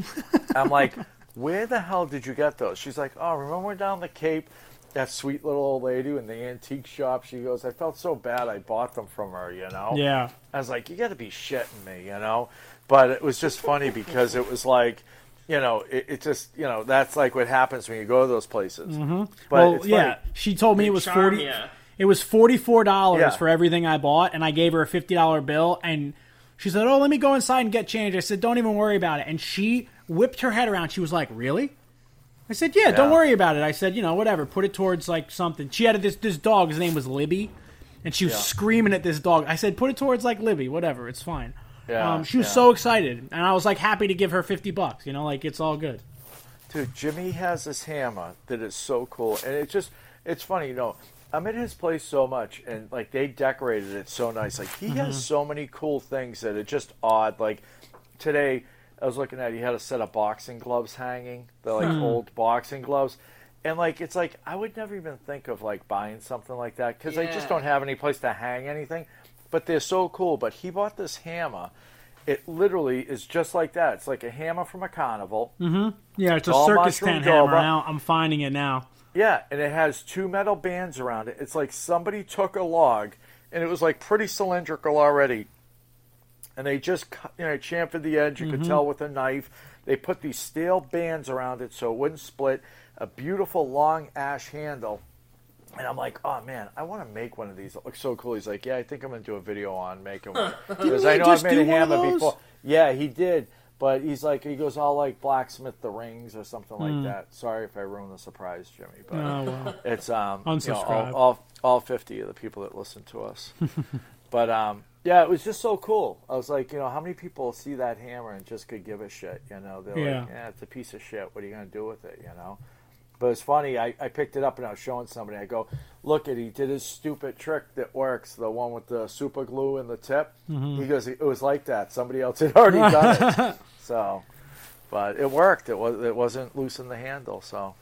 I'm like, where the hell did you get those? She's like, oh, remember down the Cape? That sweet little old lady in the antique shop. She goes, I felt so bad I bought them from her, you know? Yeah. I was like, you got to be shitting me, you know? But it was just funny because it was like, you know, it, it just, you know, that's like what happens when you go to those places. Mm-hmm. But Well, it's yeah. funny. She told me They it was charm forty. ya. It was forty-four dollars Yeah. for everything I bought, and I gave her a fifty dollar bill. And she said, "Oh, let me go inside and get change." I said, "Don't even worry about it." And she whipped her head around. She was like, "Really?" I said, yeah, don't Yeah. worry about it. I said, you know, whatever. Put it towards, like, something. She had this this dog. His name was Libby. And she was Yeah. screaming at this dog. I said, put it towards, like, Libby. Whatever. It's fine. Yeah, um, she was yeah. so excited. And I was, like, happy to give her fifty bucks. You know, like, it's all good. Dude, Jimmy has this hammer that is so cool. And it just, it's funny, you know, I'm in his place so much. And, like, they decorated it so nice. Like, he Mm-hmm. has so many cool things that are just odd. Like, today, I was looking at, he had a set of boxing gloves hanging. They're, like, Hmm. old boxing gloves. And, like, it's like, I would never even think of, like, buying something like that. Because I Yeah. just don't have any place to hang anything. But they're so cool. But he bought this hammer. It literally is just like that. It's like a hammer from a carnival. Yeah, it's a All circus mushroom tent hammer. Doba. Now I'm finding it now. Yeah, and it has two metal bands around it. It's like somebody took a log, and it was like pretty cylindrical already. And they just, cut- you know, chamfered the edge. You Mm-hmm. could tell with a knife. They put these steel bands around it so it wouldn't split. A beautiful long ash handle. And I'm like, oh man, I want to make one of these. It looks so cool. He's like, yeah, I think I'm going to do a video on making one. Because he I know just I've made do a one of hammer those? before. Yeah, he did. But he's like, he goes, I'll like blacksmith the rings or something like Mm. that. Sorry if I ruined the surprise, Jimmy. But Oh, well. it's um, you know, Unsubscribe. all, all all fifty of the people that listen to us. But um, yeah, it was just so cool. I was like, you know, how many people see that hammer and just could give a shit? You know, they're Yeah. like, yeah, it's a piece of shit. What are you gonna do with it? You know. But it's funny. I, I picked it up and I was showing somebody. I go, look at, he did his stupid trick that works, the one with the super glue in the tip. Mm-hmm. He goes, it was like that. Somebody else had already done it. So, but it worked. It was it wasn't loose in the handle. So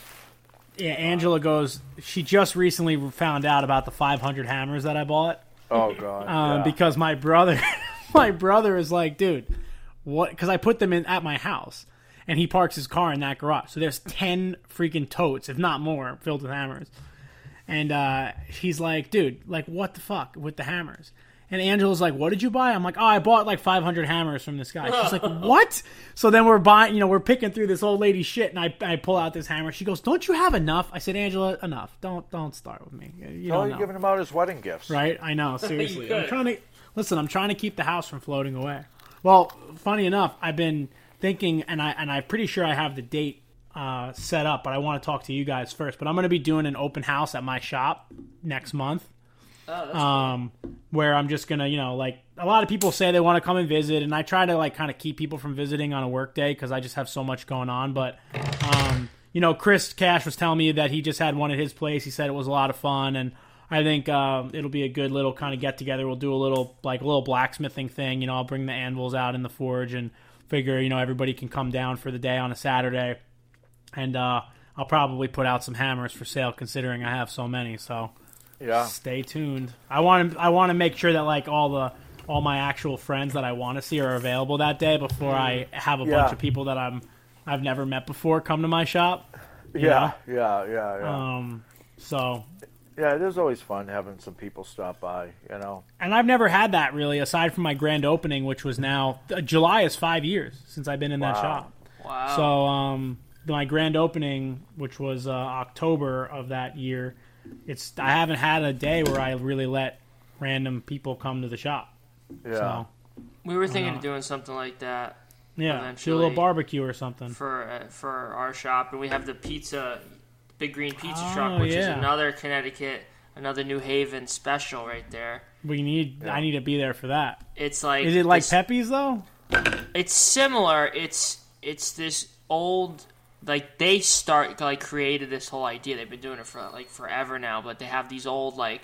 Yeah, Angela goes, she just recently found out about the five hundred hammers that I bought. oh god, Um, yeah. because my brother, my brother is like, dude, what? Because I put them in at my house, and he parks his car in that garage. So there's ten freaking totes, if not more, filled with hammers. And uh, he's like, dude, like, what the fuck with the hammers? And Angela's like, what did you buy? I'm like, oh, I bought like five hundred hammers from this guy. She's like, what? So then we're buying, you know, we're picking through this old lady's shit, and I, I pull out this hammer. She goes, don't you have enough? I said, Angela, enough. Don't don't start with me. You oh, don't you're know. giving him out as wedding gifts, Right? I know, seriously. You I'm could. trying to listen, I'm trying to keep the house from floating away. Well, funny enough, I've been thinking, and I and I'm pretty sure I have the date uh, set up, but I want to talk to you guys first. But I'm going to be doing an open house at my shop next month. Oh, that's Um, where I'm just gonna, you know, like a lot of people say they want to come and visit, and I try to like kind of keep people from visiting on a work day because I just have so much going on. But, um, you know, Chris Cash was telling me that he just had one at his place. He said it was a lot of fun, and I think um, it'll be a good little kind of get together. We'll do a little like a little blacksmithing thing. You know, I'll bring the anvils out in the forge and figure, you know, everybody can come down for the day on a Saturday, and uh, I'll probably put out some hammers for sale considering I have so many. So. Yeah. Stay tuned. I want to. I want to make sure that like all the all my actual friends that I want to see are available that day before I have a Yeah. bunch of people that I'm I've never met before come to my shop. you Yeah, yeah, yeah, yeah. know? Um. So, yeah, it is always fun having some people stop by, you know. and I've never had that really, aside from my grand opening, which was now uh, July is five years since I've been in that Wow. shop. wow. So, um, my grand opening, which was uh, October of that year, it's I haven't had a day where I really let random people come to the shop. Yeah. So, we were thinking know. of doing something like that yeah, do a Eventually. little barbecue or something. for uh, for our shop, and we have the pizza, Big Green Pizza Oh, Truck, which is yeah. another Connecticut, another New Haven special right there. We need. I need to be there for that. It's like Is it like this- Pepe's though? It's similar. It's it's this old, like they start like created this whole idea. They've been doing it for like forever now, but they have these old like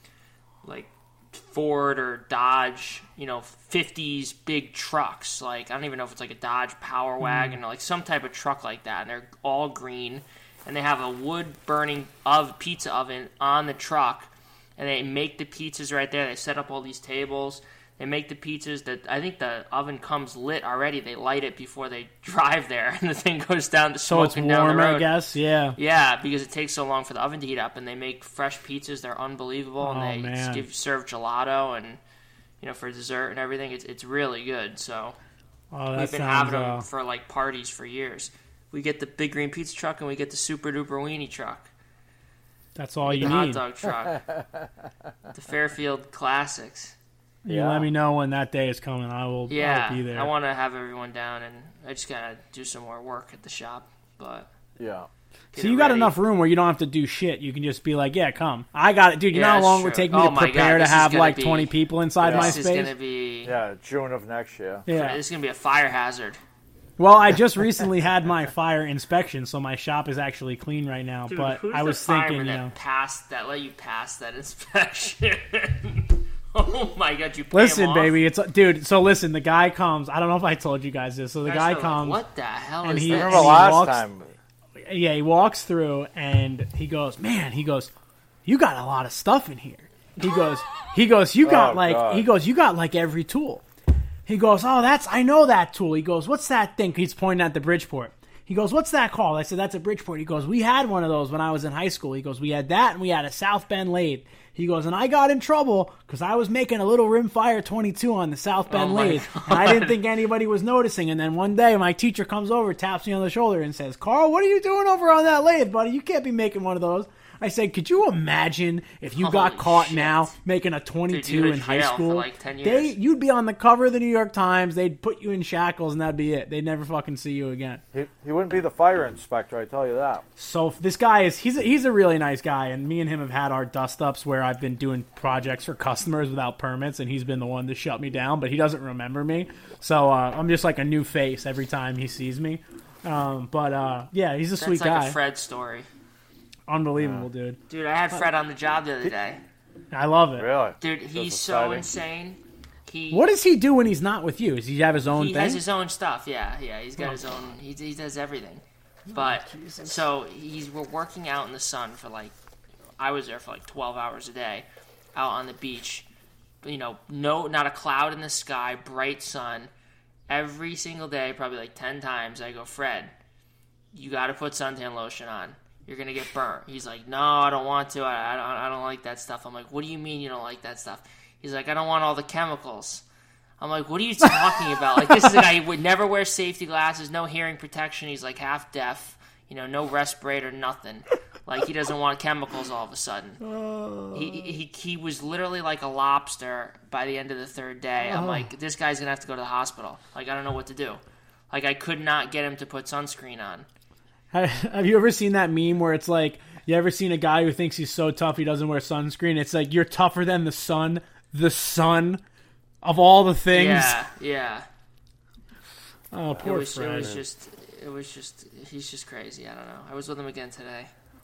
like Ford or Dodge, you know, fifties big trucks. Like I don't even know if it's like a Dodge Power Wagon or like some type of truck like that, and they're all green, and they have a wood burning of pizza oven on the truck, and they make the pizzas right there. They set up all these tables. They make the pizzas. That I think the oven comes lit already. They light it before they drive there, and the thing goes down to So it's smoking down the warm, road. I guess. Yeah. Yeah, because it takes so long for the oven to heat up, and they make fresh pizzas. They're unbelievable, Oh, and they man. give serve gelato and you know for dessert and everything. It's it's really good. So Oh, that we've been sounds. having them Uh, for like parties for years. We get the Big Green Pizza Truck, and we get the Super Duper Weenie Truck, that's all you the hot need. dog truck, the Fairfield Classics. You Yeah. let me know when that day is coming. I will. Yeah, I'll be there. I want to have everyone down, and I just gotta do some more work at the shop. But Yeah. get So it you got ready. enough room where you don't have to do shit. You can just be like, yeah, come. I got it, dude. You Yeah, know how that's long it would true. take me Oh to my God, prepare to this is have gonna like be- twenty people inside my This is space? gonna be Yeah, June of next year. Yeah. this is gonna be a fire hazard. Well, I just recently had my fire inspection, so my shop is actually clean right now. Dude, but who's I was the fireman thinking, you that know, passed that let you pass that inspection? Oh my God, you pay listen, him off? baby, it's dude. So listen, the guy comes. I don't know if I told you guys this. So the Guys guy are like, comes. what the hell and is he- this? Remember And last walks- time? Yeah, he walks through and he goes, man, he goes, you got a lot of stuff in here. He goes, he goes, you got Oh, like, God. he goes, you got like every tool. He goes, oh, that's, I know that tool. He goes, what's that thing? He's pointing at the Bridgeport. He goes, what's that called? I said, that's a Bridgeport. He goes, we had one of those when I was in high school. He goes, we had that and we had a South Bend lathe. He goes, and I got in trouble because I was making a little Rimfire twenty-two on the South Bend Oh, my lathe. And I didn't think anybody was noticing. And then one day my teacher comes over, taps me on the shoulder and says, Carl, what are you doing over on that lathe, buddy? You can't be making one of those. I said, could you imagine if you Holy got caught shit. now making a Dude, twenty-two you go to in high jail for school? like ten years. They, you'd be on the cover of the New York Times. They'd put you in shackles, and that'd be it. They'd never fucking see you again. He, he wouldn't be the fire inspector, I tell you that. So this guy is he's a, he's a really nice guy, and me and him have had our dust ups where I've been doing projects for customers without permits, and he's been the one to shut me down, but he doesn't remember me. So uh, I'm just like a new face every time he sees me. Um, but uh, yeah, he's a That's sweet like guy. a Fred story. Unbelievable, dude. Dude, I had Fred on the job the other day. I love it. Really? Dude, he's That's so exciting. insane. He What does he do when he's not with you? Does he have his own he thing? has his own stuff. Yeah, yeah. He's got his own. He, he does everything. But so he's we're working out in the sun for like I was there for like twelve hours a day, out on the beach. You know, no, not a cloud in the sky, bright sun. Every single day, probably like ten times, I go, Fred, you got to put suntan lotion on. You're gonna get burnt. He's like, no, I don't want to. I, I don't. I don't like that stuff. I'm like, what do you mean you don't like that stuff? He's like, I don't want all the chemicals. I'm like, what are you talking about? Like, this is a guy who would never wear safety glasses, no hearing protection. He's like half deaf, you know, no respirator, nothing. Like, he doesn't want chemicals all of a sudden. He he he was literally like a lobster by the end of the third day. I'm like, this guy's gonna have to go to the hospital. Like, I don't know what to do. Like, I could not get him to put sunscreen on. Have you ever seen that meme where it's like, you ever seen a guy who thinks he's so tough he doesn't wear sunscreen? It's like, you're tougher than the sun. The sun of all the things. Yeah, yeah. Oh, It poor was, it Fred. was just, it was just, he's just crazy. I don't know. I was with him again today.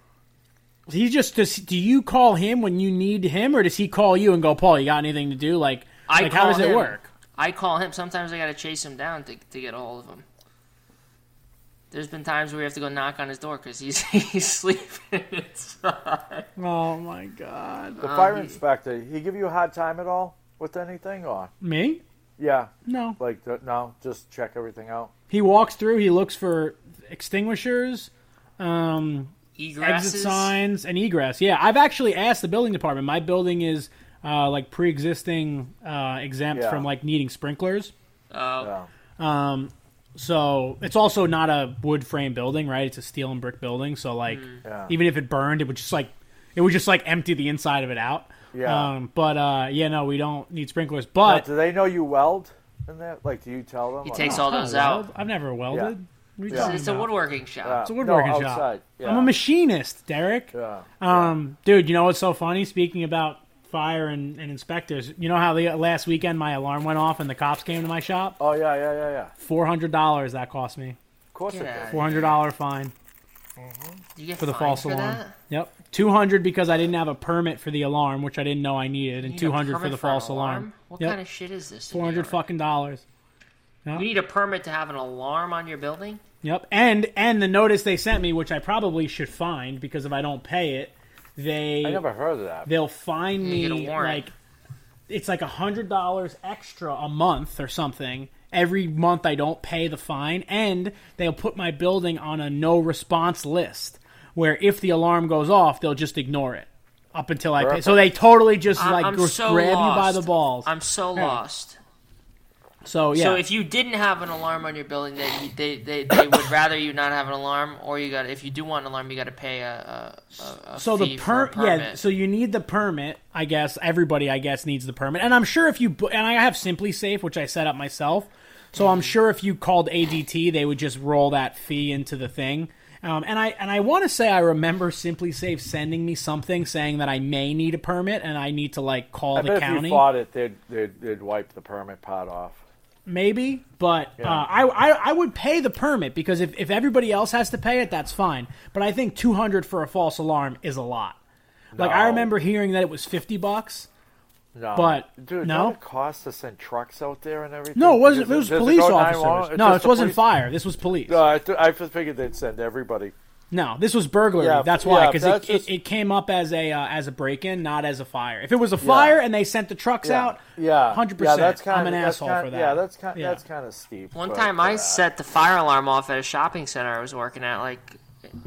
He just does. Do you call him when you need him, or does he call you and go, Paul, you got anything to do? Like, I like how call does it him. work? I call him. Sometimes I got to chase him down to to get a hold of him. There's been times where we have to go knock on his door because he's he's sleeping inside. Oh my God. The fire he- inspector, he give you a hard time at all with anything? Or Me? Yeah. No. Like, the, no, just check everything out. He walks through. He looks for extinguishers, um, exit Egresses. signs, and egress. Yeah, I've actually asked the building department. My building is uh, like pre-existing, uh, exempt Yeah. from like needing sprinklers. Oh, Yeah. Um, so it's also not a wood frame building, right? It's a steel and brick building. So like, Yeah. even if it burned, it would just like it would just like empty the inside of it out. Yeah. Um, but uh, yeah, no, we don't need sprinklers. Now, But do they know you weld in there? Like, do you tell them? He or takes not? all I've those never out. weld- I've never welded. Yeah. What are you Yeah. talking It's a about? woodworking shop. Yeah. It's a woodworking no, shop. outside. Yeah. I'm a machinist, Derek. Yeah. Um, dude, you know what's so funny? Speaking about fire and, and inspectors, you know how the last weekend my alarm went off and the cops came to my shop? Oh, yeah, yeah, yeah, yeah. Four hundred dollars that cost me. Of course Get it out. does. Four hundred dollar fine You get for the fined false for alarm. that? Yep, two hundred because I didn't have a permit for the alarm, which I didn't know I needed, You and need two a hundred for permit the an false alarm. alarm? What Yep. kind of shit is this? in Four New hundred York? fucking dollars. You need a permit to have an alarm on your building? Yep, and and the notice they sent me, which I probably should find because if I don't pay it, they I never heard of that. they'll fine You me get a warrant. like it's like a hundred dollars extra a month or something. Every month I don't pay the fine, and they'll put my building on a no response list where if the alarm goes off, they'll just ignore it up until I pay. Perfect. So they totally just I'm, like I'm just so grab lost. you by the balls. I'm so Yeah. lost. so yeah, So if you didn't have an alarm on your building, they they, they, they would rather you not have an alarm, or you got if you do want an alarm, you got to pay a, a, a so fee the for a per yeah, permit. so you need the permit. I guess everybody, I guess, needs the permit, and I'm sure if you bu- and I have Simply Safe, which I set up myself. So I'm sure if you called A D T, they would just roll that fee into the thing. Um, and I and I want to say I remember Simply Safe sending me something saying that I may need a permit and I need to like call I the bet if county. you fought it, they'd, they'd, they'd wipe the permit part off. Maybe, but Yeah. uh, I, I I would pay the permit because if, if everybody else has to pay it, that's fine. But I think two hundred for a false alarm is a lot. Like I No. remember hearing that it was fifty bucks. No. But, Dude, no? don't it cost to send trucks out there and everything? No, it wasn't. It Does was does police go officers. nine one one? It's No, just it the wasn't police? fire. This was police. No, I, th- I just figured they'd send everybody. No, this was burglary. Yeah, that's why, yeah, because that's it, just- it, it came up as a uh, as a break-in, not as a fire. If it was a fire and they sent the trucks Yeah. out, Yeah, hundred yeah, percent. that's kind I'm an that's asshole kind, for that. Yeah, that's kind Yeah. that's kind of steep. One for- time for I that. set the fire alarm off at a shopping center I was working at, like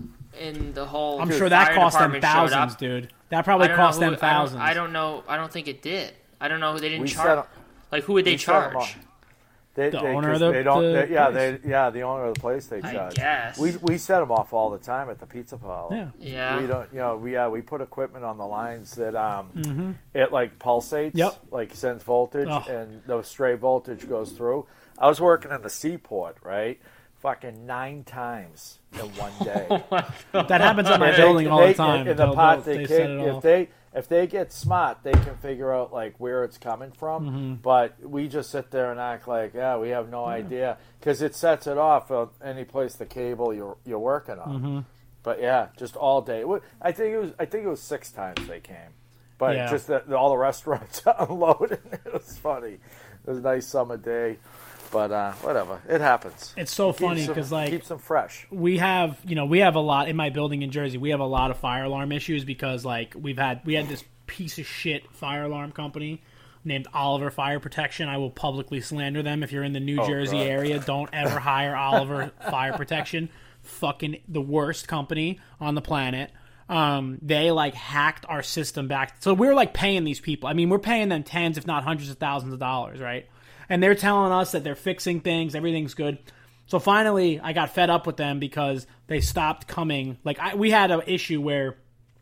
in the whole. I'm fire sure that cost them department showed thousands, up. dude. That I probably don't cost know them who- I don't- thousands. I don't know. I don't think it did. I don't know. They didn't We set charge. up- Like who would they we set 'em charge? up. They, The they, owner of 'cause the- they don't, the they, yeah, place. they, yeah, the owner of the place they I charge. guess. We we set them off all the time at the pizza parlor. Yeah. Yeah. We don't, you know, we yeah, we put equipment on the lines that um, it like pulsates, Yep. like sends voltage, Oh. and the stray voltage goes through. I was working in the seaport, right? Fucking nine times in one day. That happens at my And building they- all they- the time. In the They'll- pot, they'll- they, set can, it if off. they if they get smart, they can figure out like where it's coming from. Mm-hmm. But we just sit there and act like, yeah, we have no idea because it sets it off of any place the cable you're you're working on. Mm-hmm. But yeah, just all day. It wa- I think it was I think it was six times they came, but Yeah. just that all the restaurants unloading. It was funny. It was a nice summer day. But uh, whatever, it happens. It's so funny Keeps them- because like keeps them fresh. we have, you know, we have a lot in my building in Jersey. We have a lot of fire alarm issues because like we've had we had this piece of shit fire alarm company named Oliver Fire Protection. I will publicly slander them. If you're in the New Oh, Jersey God. area, don't ever hire Oliver Fire Protection. Fucking the worst company on the planet. Um, they like hacked our system back. So we're like paying these people. I mean, we're paying them tens, if not hundreds of thousands of dollars, right? And they're telling us that they're fixing things, everything's good. So finally, I got fed up with them because they stopped coming. Like I, we had an issue where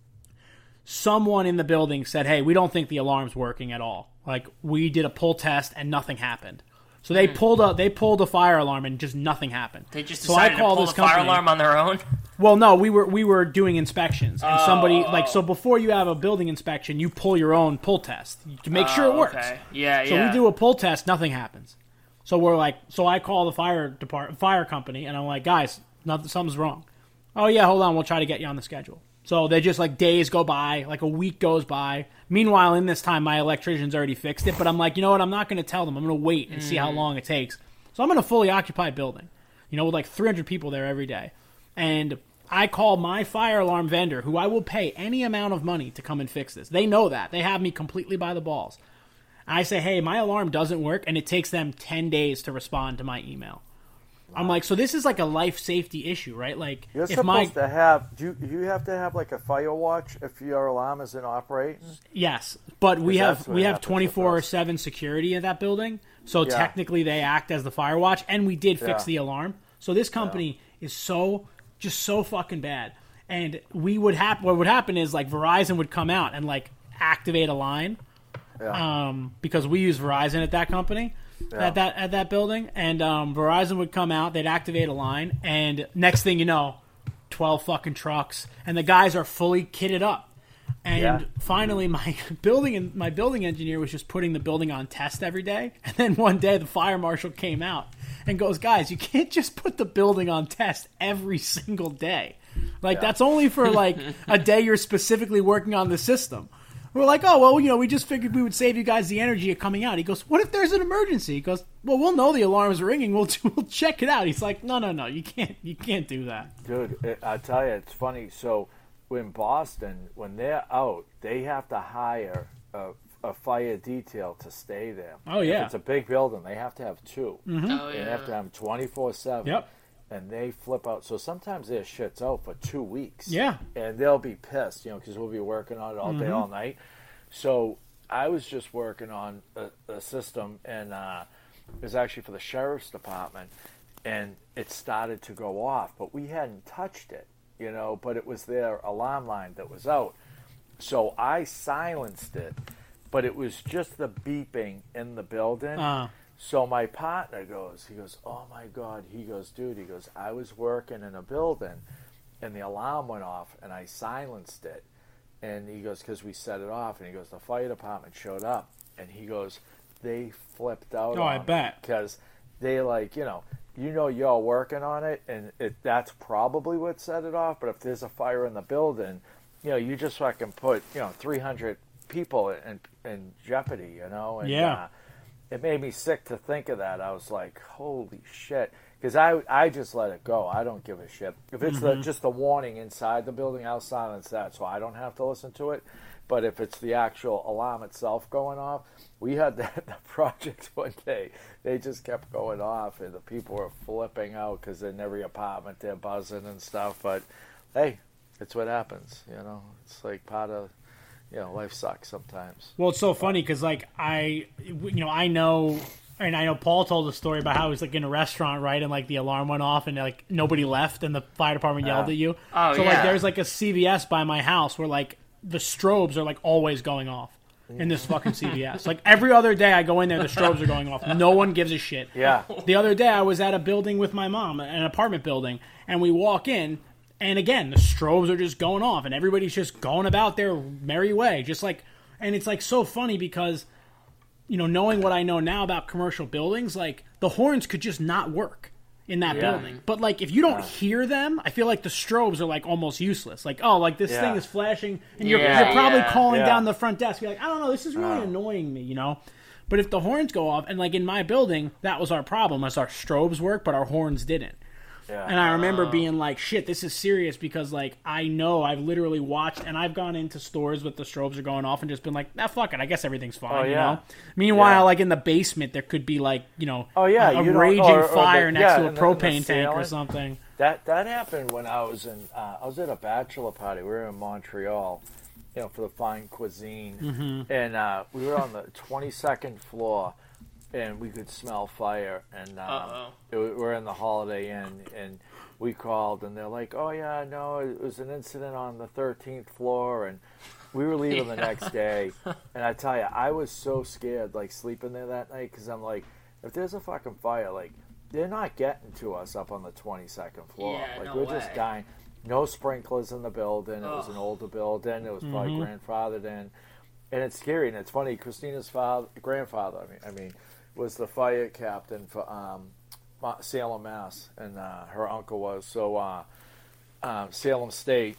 someone in the building said, "Hey, we don't think the alarm's working at all." Like we did a pull test and nothing happened. So they pulled a they pulled a fire alarm and just nothing happened. They just so I decided to called pull this the fire company. alarm on their own. Well, no, we were we were doing inspections, and somebody Oh, like oh. so before you have a building inspection, you pull your own pull test to make sure it Oh, works. okay. Yeah, So yeah. we do a pull test, nothing happens. So we're like, so I call the fire department, fire company, and I'm like, guys, nothing, something's wrong. Oh yeah, hold on, we'll try to get you on the schedule. So they just like days go by, like a week goes by. Meanwhile, in this time, my electrician's already fixed it, but I'm like, you know what? I'm not going to tell them. I'm going to wait and see how long it takes. So I'm in a fully occupied building, you know, with like three hundred people there every day, and I call my fire alarm vendor, who I will pay any amount of money to come and fix this. They know that. They have me completely by the balls. I say, hey, my alarm doesn't work, and it takes them ten days to respond to my email. I'm like, so this is like a life safety issue, right? Like, You're if supposed my to have. Do you, you have to have like a fire watch if your alarm isn't operating? yes, but we 'Cause have that's what we have happens with twenty-four us. seven security at that building, so Yeah. technically they act as the fire watch, and we did fix Yeah. the alarm. So this company is so just so fucking bad, and we would happen. What would happen is like Verizon would come out and like activate a line. Yeah. um, because we use Verizon at that company, Yeah. at that at that building, and um, Verizon would come out, they'd activate a line, and next thing you know, twelve fucking trucks, and the guys are fully kitted up. And Yeah. finally, my building my building engineer was just putting the building on test every day, and then one day the fire marshal came out and goes, "Guys, you can't just put the building on test every single day. Like that's only for like a day you're specifically working on the system." We're like, oh, well, you know, we just figured we would save you guys the energy of coming out. He goes, what if there's an emergency? He goes, well, we'll know the alarm is ringing. We'll we'll check it out. He's like, no, no, no, you can't, you can't do that. Dude, it, I tell you, it's funny. So, in Boston, when they're out, they have to hire a, a fire detail to stay there. Oh, yeah. If it's a big building, they have to have two. Oh, They yeah. have to have them twenty-four seven. Yep. And they flip out. So sometimes their shit's out for two weeks. Yeah. And they'll be pissed, you know, because we'll be working on it all day, all night. So I was just working on a, a system, and uh, it was actually for the sheriff's department, and it started to go off, but we hadn't touched it, you know, but it was their alarm line that was out. So I silenced it, but it was just the beeping in the building. Uh, So my partner goes, he goes, oh my God. He goes, dude, he goes, I was working in a building, and the alarm went off, and I silenced it. And he goes, because we set it off. And he goes, the fire department showed up. And he goes, they flipped out Oh, on I bet. because they like, you know, you know you're working on it, and it that's probably what set it off. But if there's a fire in the building, you know, you just fucking put, you know, three hundred people in, in jeopardy, you know. And, Yeah. Uh, it made me sick to think of that. I was like, holy shit. Because I, I just let it go. I don't give a shit. If it's the, just the warning inside the building, I'll silence that so I don't have to listen to it. But if it's the actual alarm itself going off, we had that the project one day. They just kept going off, and the people were flipping out because in every apartment they're buzzing and stuff. But, hey, it's what happens, you know. It's like part of, you know, life sucks sometimes. well, it's so funny because like I, you know, I know And I know Paul told a story about how he was like in a restaurant, right, and like the alarm went off and like nobody left, and the fire department yelled Yeah. at you. Oh, so yeah. like there's like a C V S by my house where like the strobes are like always going off in this fucking C V S. Like every other day I go in there, the strobes are going off. No one gives a shit. Yeah. The other day I was at a building with my mom, an apartment building, and we walk in, and again the strobes are just going off, and everybody's just going about their merry way, just like. And it's like so funny because, you know, knowing what I know now about commercial buildings, like the horns could just not work in that Yeah. building. But like if you don't hear them, I feel like the strobes are like almost useless. Like, oh, like this Yeah. thing is flashing, and you're, Yeah, you're probably yeah. calling Yeah. down the front desk. You're like, I don't know, this is really Oh. annoying me, you know. But if the horns go off, and like in my building, that was our problem, as our strobes worked, but our horns didn't. Yeah. And I remember being like, shit, this is serious because, like, I know I've literally watched and I've gone into stores with the strobes are going off and just been like, ah, fuck it, I guess everything's fine, Oh, you yeah. know? Meanwhile, Yeah. like, in the basement, there could be, like, you know, Oh, yeah, a, a you don't- raging or- or the- fire next yeah, to a and then the propane tank or ceiling. something. That that happened when I was in uh, I was at a bachelor party. We were in Montreal, you know, for the fine cuisine, Mm-hmm. and uh, we were on the twenty-second floor, and we could smell fire. And um, Uh-oh. it, wa- we're in the Holiday Inn, and we called, and they're like, "Oh yeah, no, it was an incident on the thirteenth floor," and we were leaving the next day. And I tell you, I was so scared, like sleeping there that night, because I'm like, if there's a fucking fire, like. They're not getting to us up on the twenty-second floor. Yeah, like no we're just way. dying. No sprinklers in the building. It was an Ugh. older building. It was probably Mm-hmm. grandfathered in, and it's scary. And it's funny. Christina's father, grandfather, I mean, I mean, was the fire captain for um, Ma- Salem, Mass, and uh, her uncle was so uh, um, Salem State.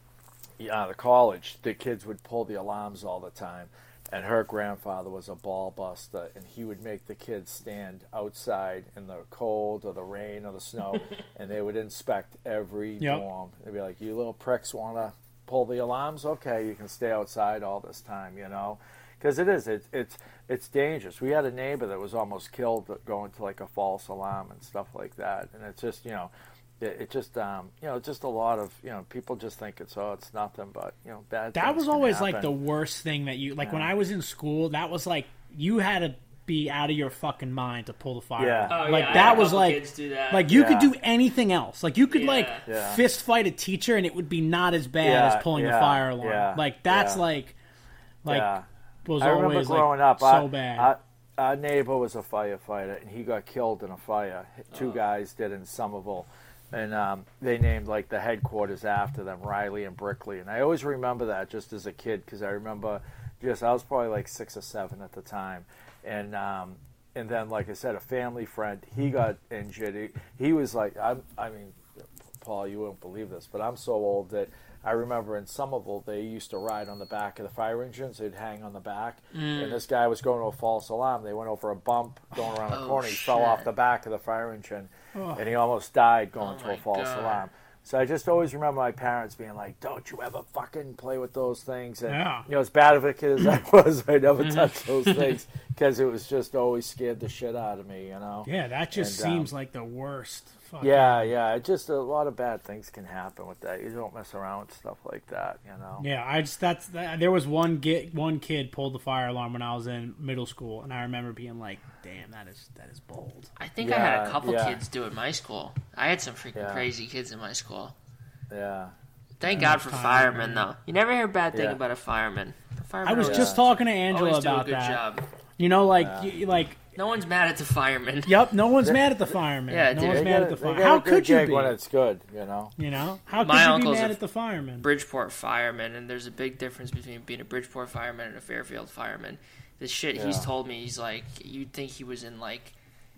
Yeah, the college. The kids would pull the alarms all the time. And her grandfather was a ball buster, and he would make the kids stand outside in the cold or the rain or the snow, and they would inspect every Yep. dorm. They'd be like, "You little pricks want to pull the alarms? Okay, you can stay outside all this time, you know." Because it is, it, it's it's dangerous. We had a neighbor that was almost killed going to like a false alarm and stuff like that, and it's just, you know, it, it just um, you know, just a lot of, you know, people just think it's oh it's nothing, but you know, bad. That things was can always like happen. the worst thing that you, like when Yeah. I was in school, that was like, you had to be out of your fucking mind to pull the fire. Yeah. alarm. Oh, like yeah, I that had a was couple like, kids do that. like you could Yeah. do anything else. Like you could like Yeah. Yeah. fist fight a teacher and it would be not as bad Yeah, as pulling a yeah, fire alarm. yeah, Like that's yeah. like, like Yeah. was I remember always growing like up, so I, bad. I, our neighbor was a firefighter, and he got killed in a fire. Two guys did in Somerville, and um, they named like the headquarters after them, Riley and Brickley. And I always remember that just as a kid, because I remember just I was probably like six or seven at the time, and um, and then like I said, a family friend, he got injured. He, he was like, I'm, I mean, Paul, you wouldn't believe this, but I'm so old that I remember in Somerville they used to ride on the back of the fire engines. They'd hang on the back, Mm. and this guy was going to a false alarm. They went over a bump going around a Oh, corner. He fell shit. off the back of the fire engine, and he almost died going Oh, to my a false God. alarm. So I just always remember my parents being like, "Don't you ever fucking play with those things." And Yeah. you know, as bad of a kid as I was, I never Mm-hmm. touched those things because it was just always scared the shit out of me. You know. yeah, that just And, um, seems like the worst. Fucking, Yeah, yeah. It just a lot of bad things can happen with that. You don't mess around with stuff like that, you know. Yeah, I just that's that, there was one get one kid pulled the fire alarm when I was in middle school, and I remember being like, "Damn, that is that is bold." I think I had a Yeah, couple yeah. kids do it in my school. I had some freaking Yeah. crazy kids in my school. Yeah. Thank God for time, firemen, though. You never hear a bad thing Yeah. about a fireman. The I firemen was always- just talking to Angela always do a about good that. job. You know, like you, like No one's mad at the firemen. yep, no one's mad at the fireman. Yeah, no dude. one's They mad get at a- the they fireman. get a How good could you gig be? when it's good, you know? You know, how could My you be uncle's mad a at the fireman? Bridgeport fireman, and there's a big difference between being a Bridgeport fireman and a Fairfield fireman. The shit he's Yeah. told me, he's like, you'd think he was in like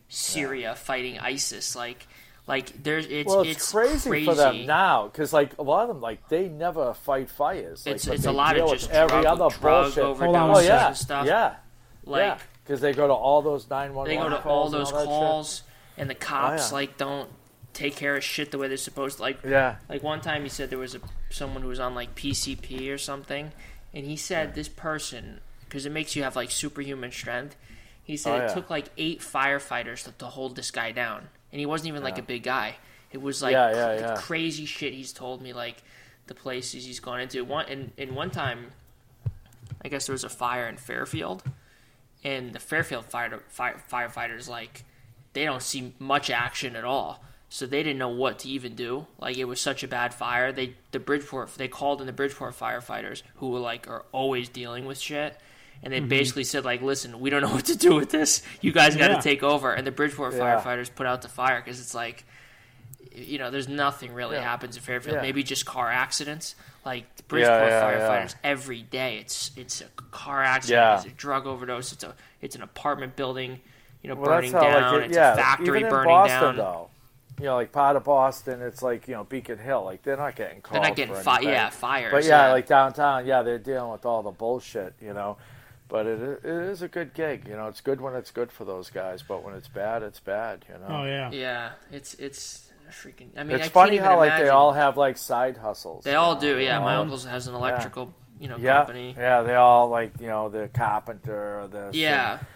Syria fighting ISIS. Like, like there's it's Well, it's, it's crazy, crazy for them now because, like, a lot of them, like, they never fight fires. Like, It's but it's they a lot deal of with just every drug, other drug bullshit. Hold on Oh one overdoses yeah, and stuff. yeah, Like yeah. Because they go to all those nine one one. they go to all those calls, and the cops Oh, yeah. like don't take care of shit the way they're supposed to. Like Yeah. Like one time he said there was a someone who was on like P C P or something, and he said this person, because it makes you have like superhuman strength. He said Oh, it yeah. took like eight firefighters to, to hold this guy down, and he wasn't even like a big guy. It was like Yeah, yeah, cr- yeah. crazy shit he's told me, like the places he's gone into. One and in one time, I guess there was a fire in Fairfield, and the Fairfield fire, fire, firefighters, like, they don't see much action at all. So they didn't know what to even do. Like, it was such a bad fire. They the Bridgeport they called in the Bridgeport firefighters, who were like are always dealing with shit, and they mm-hmm. basically said like, listen, we don't know what to do with this. You guys got to yeah. take over. And the Bridgeport yeah. firefighters put out the fire because it's like, you know, there's nothing really yeah. happens in Fairfield. Yeah. Maybe just car accidents. Like the Bridgeport yeah, yeah, firefighters, yeah. every day it's it's a car accident, yeah. it's a drug overdose, it's a it's an apartment building, you know, well, burning how, down. Like, it, it's yeah, a factory even burning in Boston, down. Though. You know, like part of Boston, it's like, you know, Beacon Hill. Like, they're not getting called. They're not getting fi- yeah, fires. But yeah, yeah, like downtown, yeah, they're dealing with all the bullshit, you know. But it it is a good gig, you know. It's good when it's good for those guys, but when it's bad, it's bad, you know. Oh yeah. Yeah, it's it's freaking. I mean, it's I funny can't how even like imagine. they all have like side hustles. They all know? do, yeah. Um, My uncle has an electrical, yeah. you know, yeah. company. Yeah, they all like, you know, the carpenter or this. Yeah. And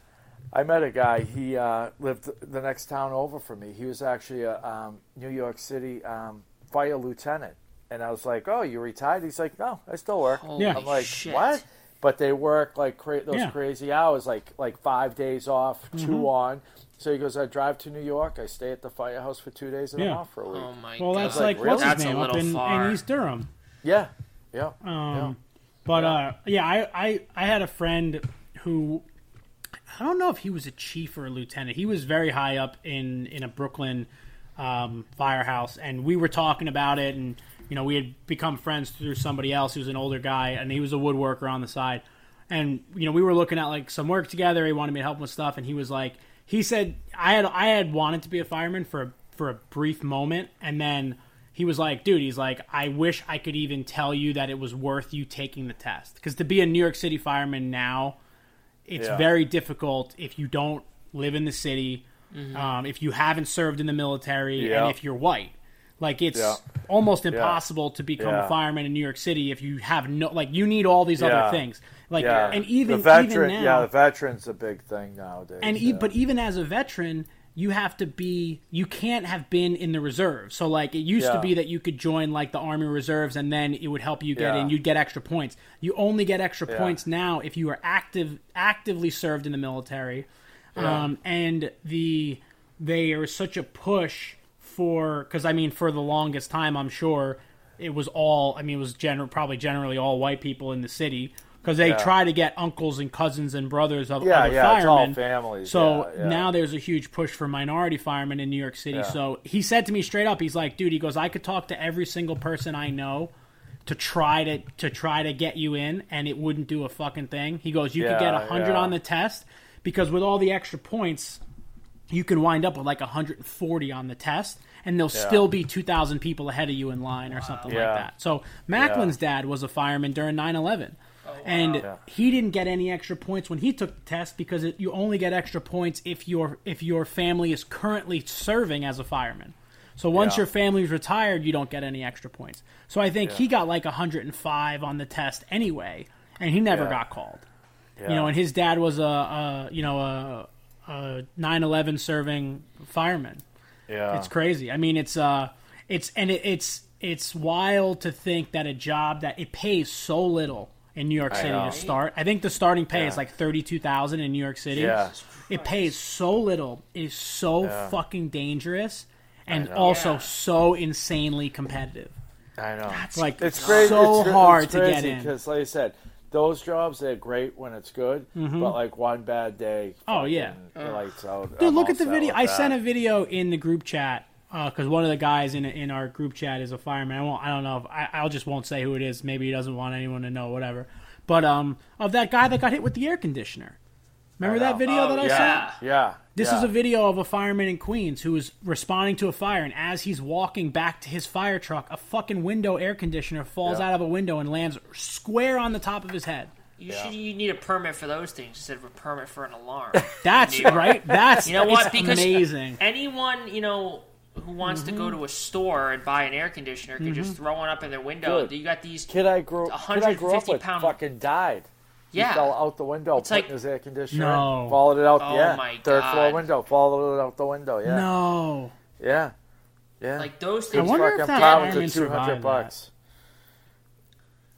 I met a guy. He uh, lived the next town over from me. He was actually a um, New York City um, fire lieutenant, and I was like, "Oh, you retired?" He's like, "No, I still work." Holy I'm like, shit. "What?" But they work like cra- those yeah. crazy hours, like like five days off, two mm-hmm. on. So he goes, "I drive to New York. I stay at the firehouse for two days and yeah. I'm off for a week." Oh my well, god! that's like, like what's really? his That's name a up little in, far. in East Durham. Yeah, yeah. Um, yeah. But yeah. uh, yeah, I, I I had a friend who. I don't know if he was a chief or a lieutenant. He was very high up in, in a Brooklyn um, firehouse, and we were talking about it, and you know we had become friends through somebody else who was an older guy, and he was a woodworker on the side, and you know we were looking at like some work together. He wanted me to help him with stuff, and he was like, he said I had I had wanted to be a fireman for a, for a brief moment, and then he was like, dude, he's like, I wish I could even tell you that it was worth you taking the test, because to be a New York City fireman now. It's yeah. very difficult if you don't live in the city, mm-hmm. um, if you haven't served in the military, yeah. and if you're white. Like, it's yeah. almost impossible yeah. to become yeah. a fireman in New York City if you have no... Like, you need all these yeah. other things. Like, yeah. and even, the veteran, even now... Yeah, the veteran's a big thing nowadays. And yeah. e- But even as a veteran... You have to be, you can't have been in the reserves. So, like, it used yeah. to be that you could join, like, the Army Reserves, and then it would help you get yeah. in. You'd get extra points. You only get extra yeah. points now if you are active, actively served in the military. Yeah. Um, and the there is such a push for, because, I mean, for the longest time, I'm sure, it was all, I mean, it was general, probably generally all white people in the city. Because they yeah. try to get uncles and cousins and brothers of yeah, other yeah, firemen. It's all families. So yeah, yeah. now there's a huge push for minority firemen in New York City. Yeah. So he said to me straight up, he's like, dude, he goes, I could talk to every single person I know to try to to try to get you in, and it wouldn't do a fucking thing. He goes, you yeah, could get one hundred yeah. on the test, because with all the extra points, you can wind up with like one hundred forty on the test, and there'll yeah. still be two thousand people ahead of you in line or something yeah. like that. So Macklin's dad was a fireman during nine eleven. And yeah. he didn't get any extra points when he took the test, because it, you only get extra points if your if your family is currently serving as a fireman. So once yeah. your family's retired, you don't get any extra points. So I think yeah. he got like one hundred five on the test anyway, and he never yeah. got called. Yeah. You know, and his dad was a, a you know a, a nine eleven serving fireman. Yeah, it's crazy. I mean, it's uh, it's and it, it's it's wild to think that a job that it pays so little in New York City to start. I think the starting pay yeah. is like thirty-two thousand in New York City. Yeah. It pays so little. It is so yeah. fucking dangerous, and also Yeah. so insanely competitive. I know. That's like it's crazy. so it's, hard it's to crazy get in. Because, like I said, those jobs, they're great when it's good, Mm-hmm. but like one bad day, Oh, yeah. fucking lights out. Dude, I'm look all at the set video. with I that. sent a video in the group chat because one of the guys in in our group chat is a fireman. I won't. I don't know. If, I I'll just won't say who it is. Maybe he doesn't want anyone to know. Whatever. But um, of that guy that got hit with the air conditioner. Remember I that know. video Oh, that I yeah. sent? Yeah. This yeah. is a video of a fireman in Queens who was responding to a fire, and as he's walking back to his fire truck, a fucking window air conditioner falls Yeah. out of a window and lands square on the top of his head. You Yeah. should. You need a permit for those things instead of a permit for an alarm. That's New York. right. That's You know what? it's Because amazing. anyone, you know, who wants Mm-hmm. to go to a store and buy an air conditioner can just throw one up in their window. Dude. You got these. Kid I grew, kid I grew up one hundred fifty with pound fucking died. Yeah. He fell out the window, It's putting like- his air conditioner No. in, followed it out, Oh yeah. my Third God. floor window, followed it out the window, yeah. No. Yeah. Yeah. Like those Good things. wonder if fucking that pound fireman to two hundred survived bucks.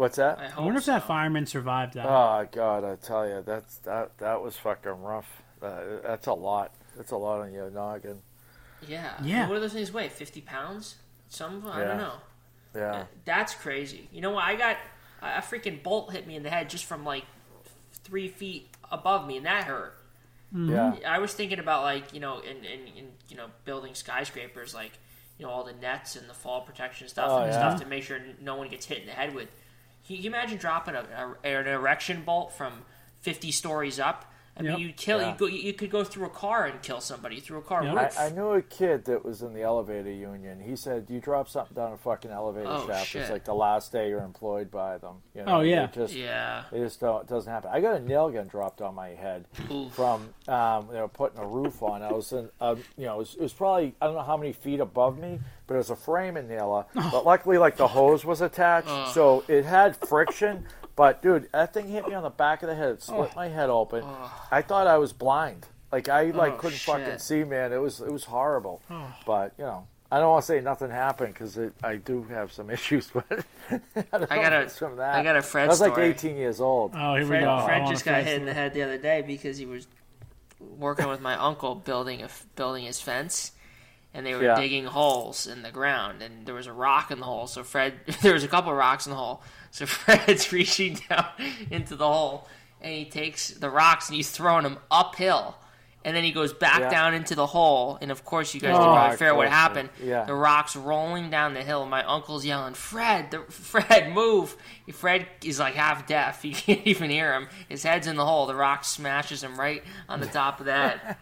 What's that? I, I hope wonder if so. that fireman survived that. Oh God, I tell you, that's that that was fucking rough. Uh, that's a lot. That's a lot on your noggin. Yeah. Yeah. What do those things weigh? Fifty pounds? Some of them? I Yeah. don't know. Yeah. That's crazy. You know what? I got a freaking bolt hit me in the head just from like three feet above me, and that hurt. Yeah. I was thinking about like you know, in, in, in you know, building skyscrapers, like you know, all the nets and the fall protection stuff Oh, and yeah. stuff to make sure no one gets hit in the head with. Can you imagine dropping a, a, an erection bolt from fifty stories up? I mean, Yep. you'd kill. Yeah. You go. You could go through a car and kill somebody through a car Yep. roof. I, I knew a kid that was in the elevator union. He said, "You drop something down a fucking elevator Oh, shaft, shit. it's like the last day you're employed by them." You know, Oh, yeah. It just, Yeah. it just don't, it doesn't happen. I got a nail gun dropped on my head Oof. from um, you know putting a roof on. I was in, um, you know, it was, it was probably I don't know how many feet above me, but it was a framing nailer. But luckily, like the hose was attached, so it had friction. But dude, that thing hit me on the back of the head. It split my head open. I thought I was blind. Like I like Oh, couldn't shit. fucking see, man. It was it was horrible. But you know, I don't want to say nothing happened because I do have some issues. But I, don't I know got if a- it's from that. I got a Fred I was like story. eighteen years old. Oh, here we Fred, go. I Fred want just a got Fred hit in the story. head the other day because he was working with my uncle building a building his fence, and they were Yeah. digging holes in the ground, and there was a rock in the hole. So Fred, there was a couple of rocks in the hole. So Fred's reaching down into the hole, and he takes the rocks and he's throwing them uphill. And then he goes back Yeah. down into the hole, and of course you guys Oh, can probably of figure out what course, happened. yeah. The rocks rolling down the hill. My uncle's yelling, "Fred, the, Fred, move!" Fred is like half deaf; he can't even hear him. His head's in the hole. The rock smashes him right on the top of the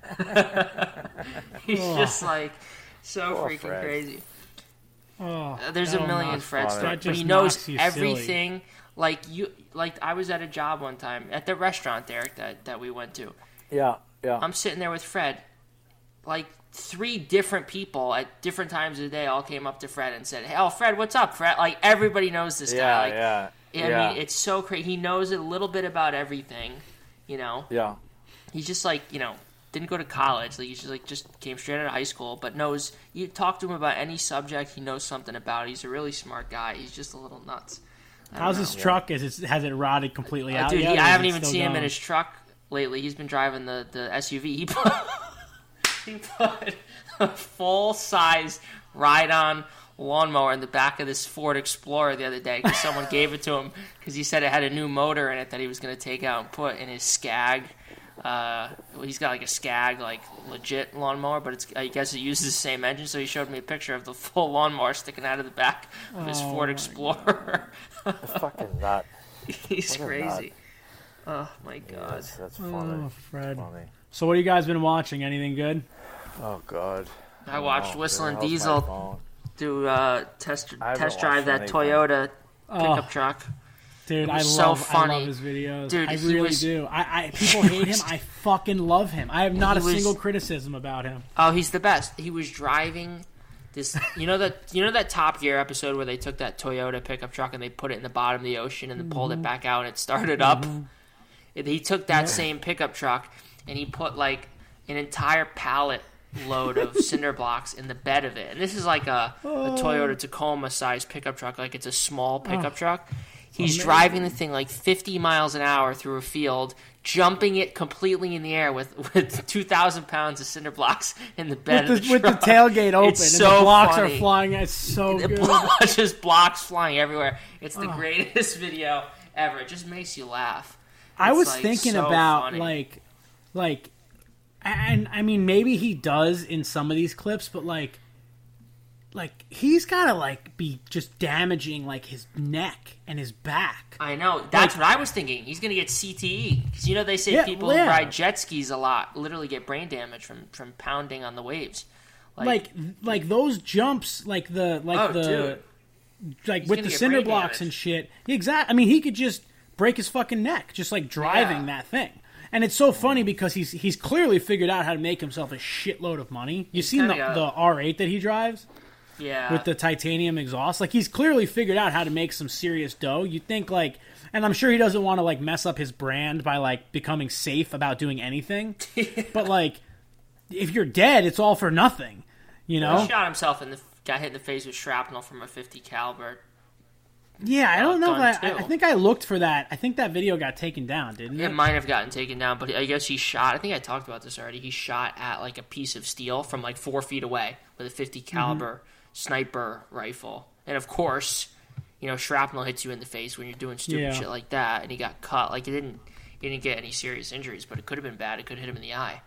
head. He's just like so Poor freaking Fred. crazy. Oh, Uh, There's a that'll million knock- Fred That stories, but just he knows knocks you everything. Like you, like I was at a job one time at the restaurant there that that we went to. Yeah, yeah. I'm sitting there with Fred. Like three different people at different times of the day all came up to Fred and said, "Hey, oh Fred, what's up, Fred?" Like everybody knows this yeah, guy. Like, yeah, I yeah, mean, it's so crazy. He knows a little bit about everything. You know, yeah. he's just like you know didn't go to college. Like he's just like just came straight out of high school, but knows. You talk to him about any subject, he knows something about it. He's a really smart guy. He's just a little nuts. I don't How's know. his truck? Is it, has it rotted completely Uh, out dude, yet? he, or I is haven't it even still seen him in going? his truck lately. He's been driving the, the S U V. He put, he put a full-size ride-on lawnmower in the back of this Ford Explorer the other day because someone gave it to him because he said it had a new motor in it that he was going to take out and put in his Skag. Uh, he's got like a Skag, like legit lawnmower, but it's I guess it uses the same engine. So he showed me a picture of the full lawnmower sticking out of the back of his Oh, Ford my Explorer. Fucking nut. He's What a crazy. Oh my god. That's, that's funny. Oh, Fred. Funny. So what have you guys been watching? Anything good? Oh God. I watched Oh, Whistling how's my Diesel phone? do uh, test I haven't test drive that watched Toyota Oh, pickup truck. dude, It I was love, so I funny. love his videos. Dude, I he really was- do. I, I people he hate was- him. I fucking love him. I have not He a was- single criticism about him. Oh, he's the best. He was driving this. You know that you know that Top Gear episode where they took that Toyota pickup truck and they put it in the bottom of the ocean and then pulled Mm-hmm. it back out and it started up. And he took that same pickup truck and he put like an entire pallet load of cinder blocks in the bed of it. And this is like a, a Toyota Tacoma sized pickup truck, like it's a small pickup truck. He's Amazing. driving the thing like fifty miles an hour through a field, jumping it completely in the air with, with two thousand pounds of cinder blocks in the bed With of the, the with the truck. tailgate open It's and so the blocks funny. are flying. It's so The good. blo- just blocks flying everywhere. It's the greatest video ever. It just makes you laugh. I It's, was like, thinking so about funny. like, like, and I mean maybe he does in some of these clips, but like, like he's gotta like be just damaging like his neck and his back. I know. That's what I was thinking. He's going to get C T E. Because you know they say Yeah, people yeah. who ride jet skis a lot literally get brain damage from, from pounding on the waves. Like, like those jumps, like the like Oh, the dude. like He's with gonna the get cinder brain blocks damage. and shit. Exactly. I mean, he could just break his fucking neck just like driving Yeah. that thing. And it's so funny because he's he's clearly figured out how to make himself a shitload of money. You seen the, kinda got- the R eight that he drives Yeah. with the titanium exhaust? Like he's clearly figured out how to make some serious dough. You think like, and I'm sure he doesn't want to like mess up his brand by like becoming safe about doing anything. But like, if you're dead, it's all for nothing. You know? He shot himself and got hit in the face with shrapnel from a fifty caliber Yeah, I don't know. gun, If I, too. I think I looked for that. I think that video got taken down, didn't it? It might have gotten taken down, but I guess he shot. I think I talked about this already. He shot at like a piece of steel from like four feet away with a fifty caliber Mm-hmm. sniper rifle, and of course, you know, shrapnel hits you in the face when you're doing stupid Yeah. shit like that. And he got cut. Like it didn't, he didn't get any serious injuries, but it could have been bad. It could have hit him in the eye.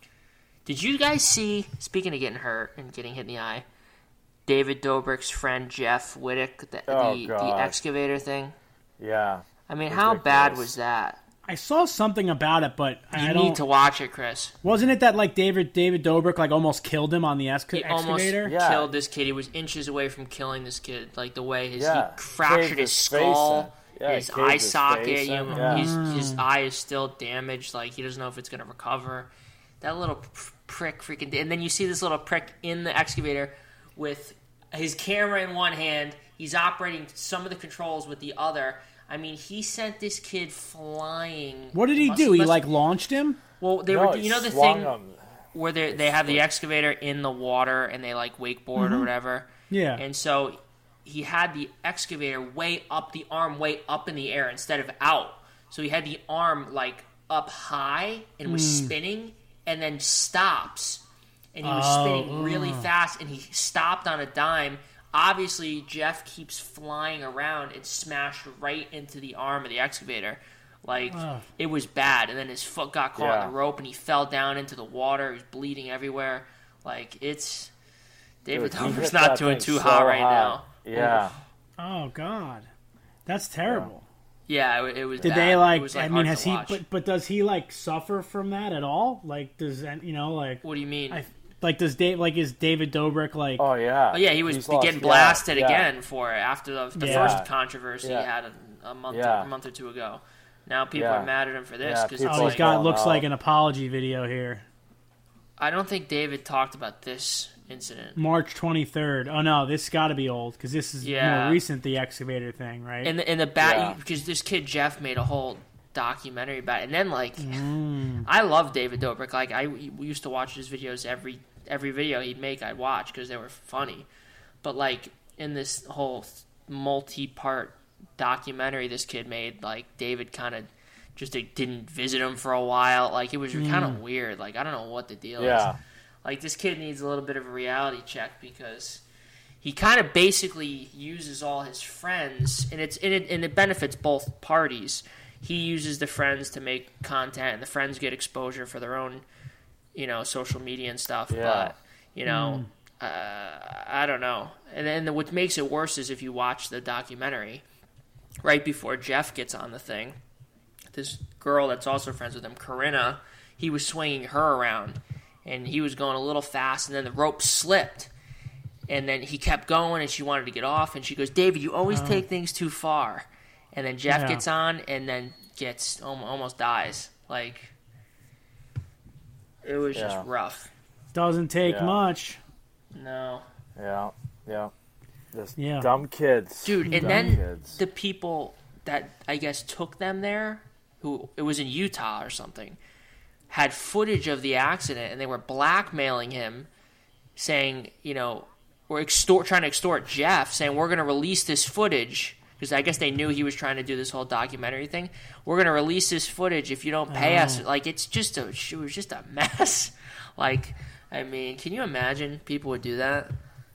Did you guys see? Speaking of getting hurt and getting hit in the eye, David Dobrik's friend Jeff Wittick, the Oh, the, the God. excavator thing. Yeah. I mean, how bad Ridiculous. was that? I saw something about it, but You I need don't. to watch it, Chris. Wasn't it that like David David Dobrik like almost killed him on the exca- He almost excavator? Yeah. killed this kid. He was inches away from killing this kid. Like the way his Yeah. he fractured Caved his his face skull, in. Yeah, his caved eye his socket. face You in. know, Yeah. he's, his eye is still damaged. Like he doesn't know if it's gonna recover. That little prick freaking. And then you see this little prick in the excavator with his camera in one hand. He's operating some of the controls with the other. I mean, he sent this kid flying. What did he Must- do? He must- like launched him? Well, they No, were. he You know the swung thing him. where they they have the excavator in the water and they like wakeboard or whatever. Yeah. And so he had the excavator way up, the arm way up in the air instead of out. So he had the arm like up high and was spinning and then stops. And he was Oh, spinning really fast and he stopped on a dime. Obviously, Jeff keeps flying around and smashed right into the arm of the excavator. Like, Ugh. it was bad. And then his foot got caught Yeah. in the rope and he fell down into the water. He was bleeding everywhere. Like, it's... David Dude, he Dobrik's hit not that doing thing too so hot right high. now. Yeah. Oh God, that's terrible. Yeah, it, it was Did bad. they like? It was, like I hard mean, to has he? watch. But but does he like suffer from that at all? Like, does that you know like? What do you mean? I like does Dave like is David Dobrik like? Oh yeah. Oh, yeah, he was He's lost- getting yeah, blasted yeah. again for it after the, the Yeah. first controversy Yeah. he had a, a month Yeah. a month or two ago. Now people Yeah. are mad at him for this Yeah, because people Oh, like- he's got calling looks out. like an apology video here. I don't think David talked about this incident. March twenty-third. Oh no, this got to be old because this is Yeah. more recent. The excavator thing, right? And the, and the bat Yeah. because this kid Jeff made a whole documentary about it. And then like Mm. I love David Dobrik. Like I we used to watch his videos every every video he'd make I'd watch because they were funny. But like in this whole multi-part documentary this kid made, like David kind of just didn't visit him for a while. Like it was kind of weird. Like I don't know what the deal Yeah. is. Like this kid needs a little bit of a reality check because he kind of basically uses all his friends, and it's and it, and it benefits both parties. He uses the friends to make content, and the friends get exposure for their own, you know, social media and stuff. Yeah. But you know, uh, I don't know. And then what makes it worse is if you watch the documentary right before Jeff gets on the thing, this girl that's also friends with him, Corinna, he was swinging her around, and he was going a little fast, and then the rope slipped. And then he kept going, and she wanted to get off, and she goes, David, you always take things too far. And then Jeff Yeah. gets on, and then gets al- almost dies. Like, it was Yeah. just rough. Doesn't take Yeah. much. No. Yeah. Yeah. Just Yeah. dumb kids. Dude, and dumb then kids. the people that, I guess, took them there, who it was in Utah or something, had footage of the accident, and they were blackmailing him, saying, you know, we're extort, trying to extort Jeff, saying we're going to release this footage, because I guess they knew he was trying to do this whole documentary thing. We're going to release this footage if you don't pay us. Like, it's just a, it was just a mess. Like, I mean, can you imagine people would do that?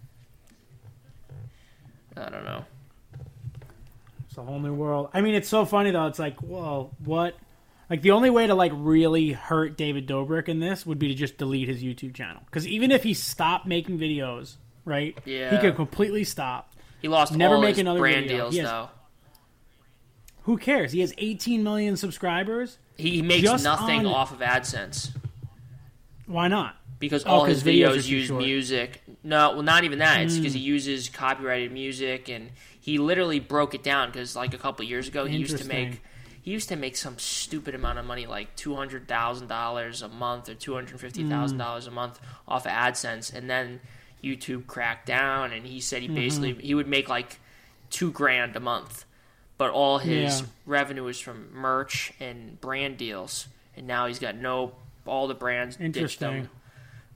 I don't know. It's a whole new world. I mean, it's so funny though. It's like, well, what? Like the only way to like really hurt David Dobrik in this would be to just delete his YouTube channel. Because even if he stopped making videos, right? Yeah. He could completely stop. He lost Never all make his another brand video. deals, He has- though. Who cares? He has eighteen million subscribers. He makes Just nothing on- off of AdSense Why not? because Oh, all 'cause his videos are videos too use short. music. No, well, not even that. It's Hmm. because he uses copyrighted music, and he literally broke it down because, like, a couple years ago, he used to make Interesting. he used to make some stupid amount of money, like two hundred thousand dollars a month or two hundred fifty thousand dollars Hmm. a month off of AdSense, and then YouTube cracked down, and he said he Mm-hmm. basically he would make like two grand a month. But all his Yeah. revenue is from merch and brand deals, and now he's got no. All the brands ditched Interesting. him.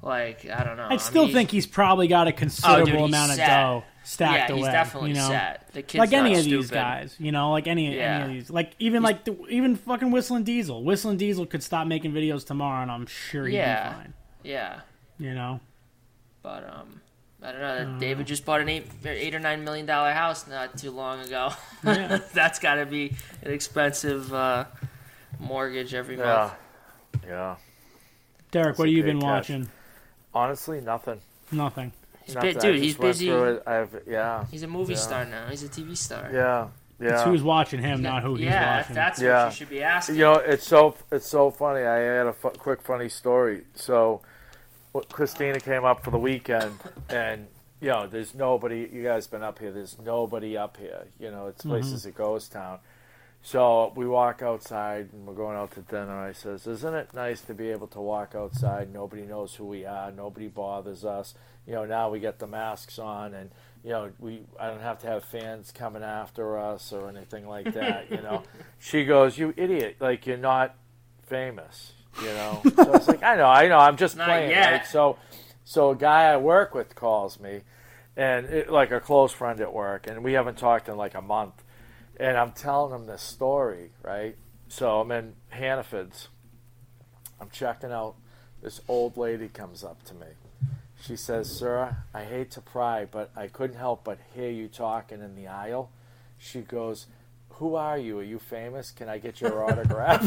Like, I don't know. I still I mean, think he's probably got a considerable oh, dude, he's amount set. of dough stacked yeah, away. he's definitely you know? set. The kid's like any not of these stupid. guys, you know, like any Yeah. any of these, like even He's- like the, even fucking Whistling Diesel. Whistling Diesel could stop making videos tomorrow, and I'm sure he'd Yeah. be fine. Yeah, You know, but um, I don't know. David just bought an eight, eight or nine million dollar house not too long ago. Yeah. That's got to be an expensive uh, mortgage every Yeah, month. yeah. Derek, That's what a have you great been catch. watching? Honestly, nothing. Nothing. He's Nothing. bu- I dude, just he's went busy. through it. I've, yeah, He's a movie Yeah. star now. He's a T V star. yeah, yeah. It's who's watching him, not who he's yeah, watching. that's Yeah. what you should be asking. You know, it's so it's so funny. I had a fu- quick funny story. So, what- Christina came up for the weekend, and you know, there's nobody. You guys been up here? There's nobody up here. You know, it's places a ghost town. So we walk outside, and we're going out to dinner. I says, "Isn't it nice to be able to walk outside? Nobody knows who we are. Nobody bothers us. You know, now we get the masks on, and you know, we I don't have to have fans coming after us or anything like that. You know." She goes, "You idiot! Like you're not famous. You know." So I was like, "I know, I know. I'm just Not playing." yet. Right? So, so a guy I work with calls me, and it, like a close friend at work, and we haven't talked in like a month. And I'm telling him this story, right? So I'm in Hannaford's. I'm checking out. This old lady comes up to me. She says, "Sir, I hate to pry, but I couldn't help but hear you talking in the aisle." She goes, "Who are you? Are you famous? Can I get your autograph?"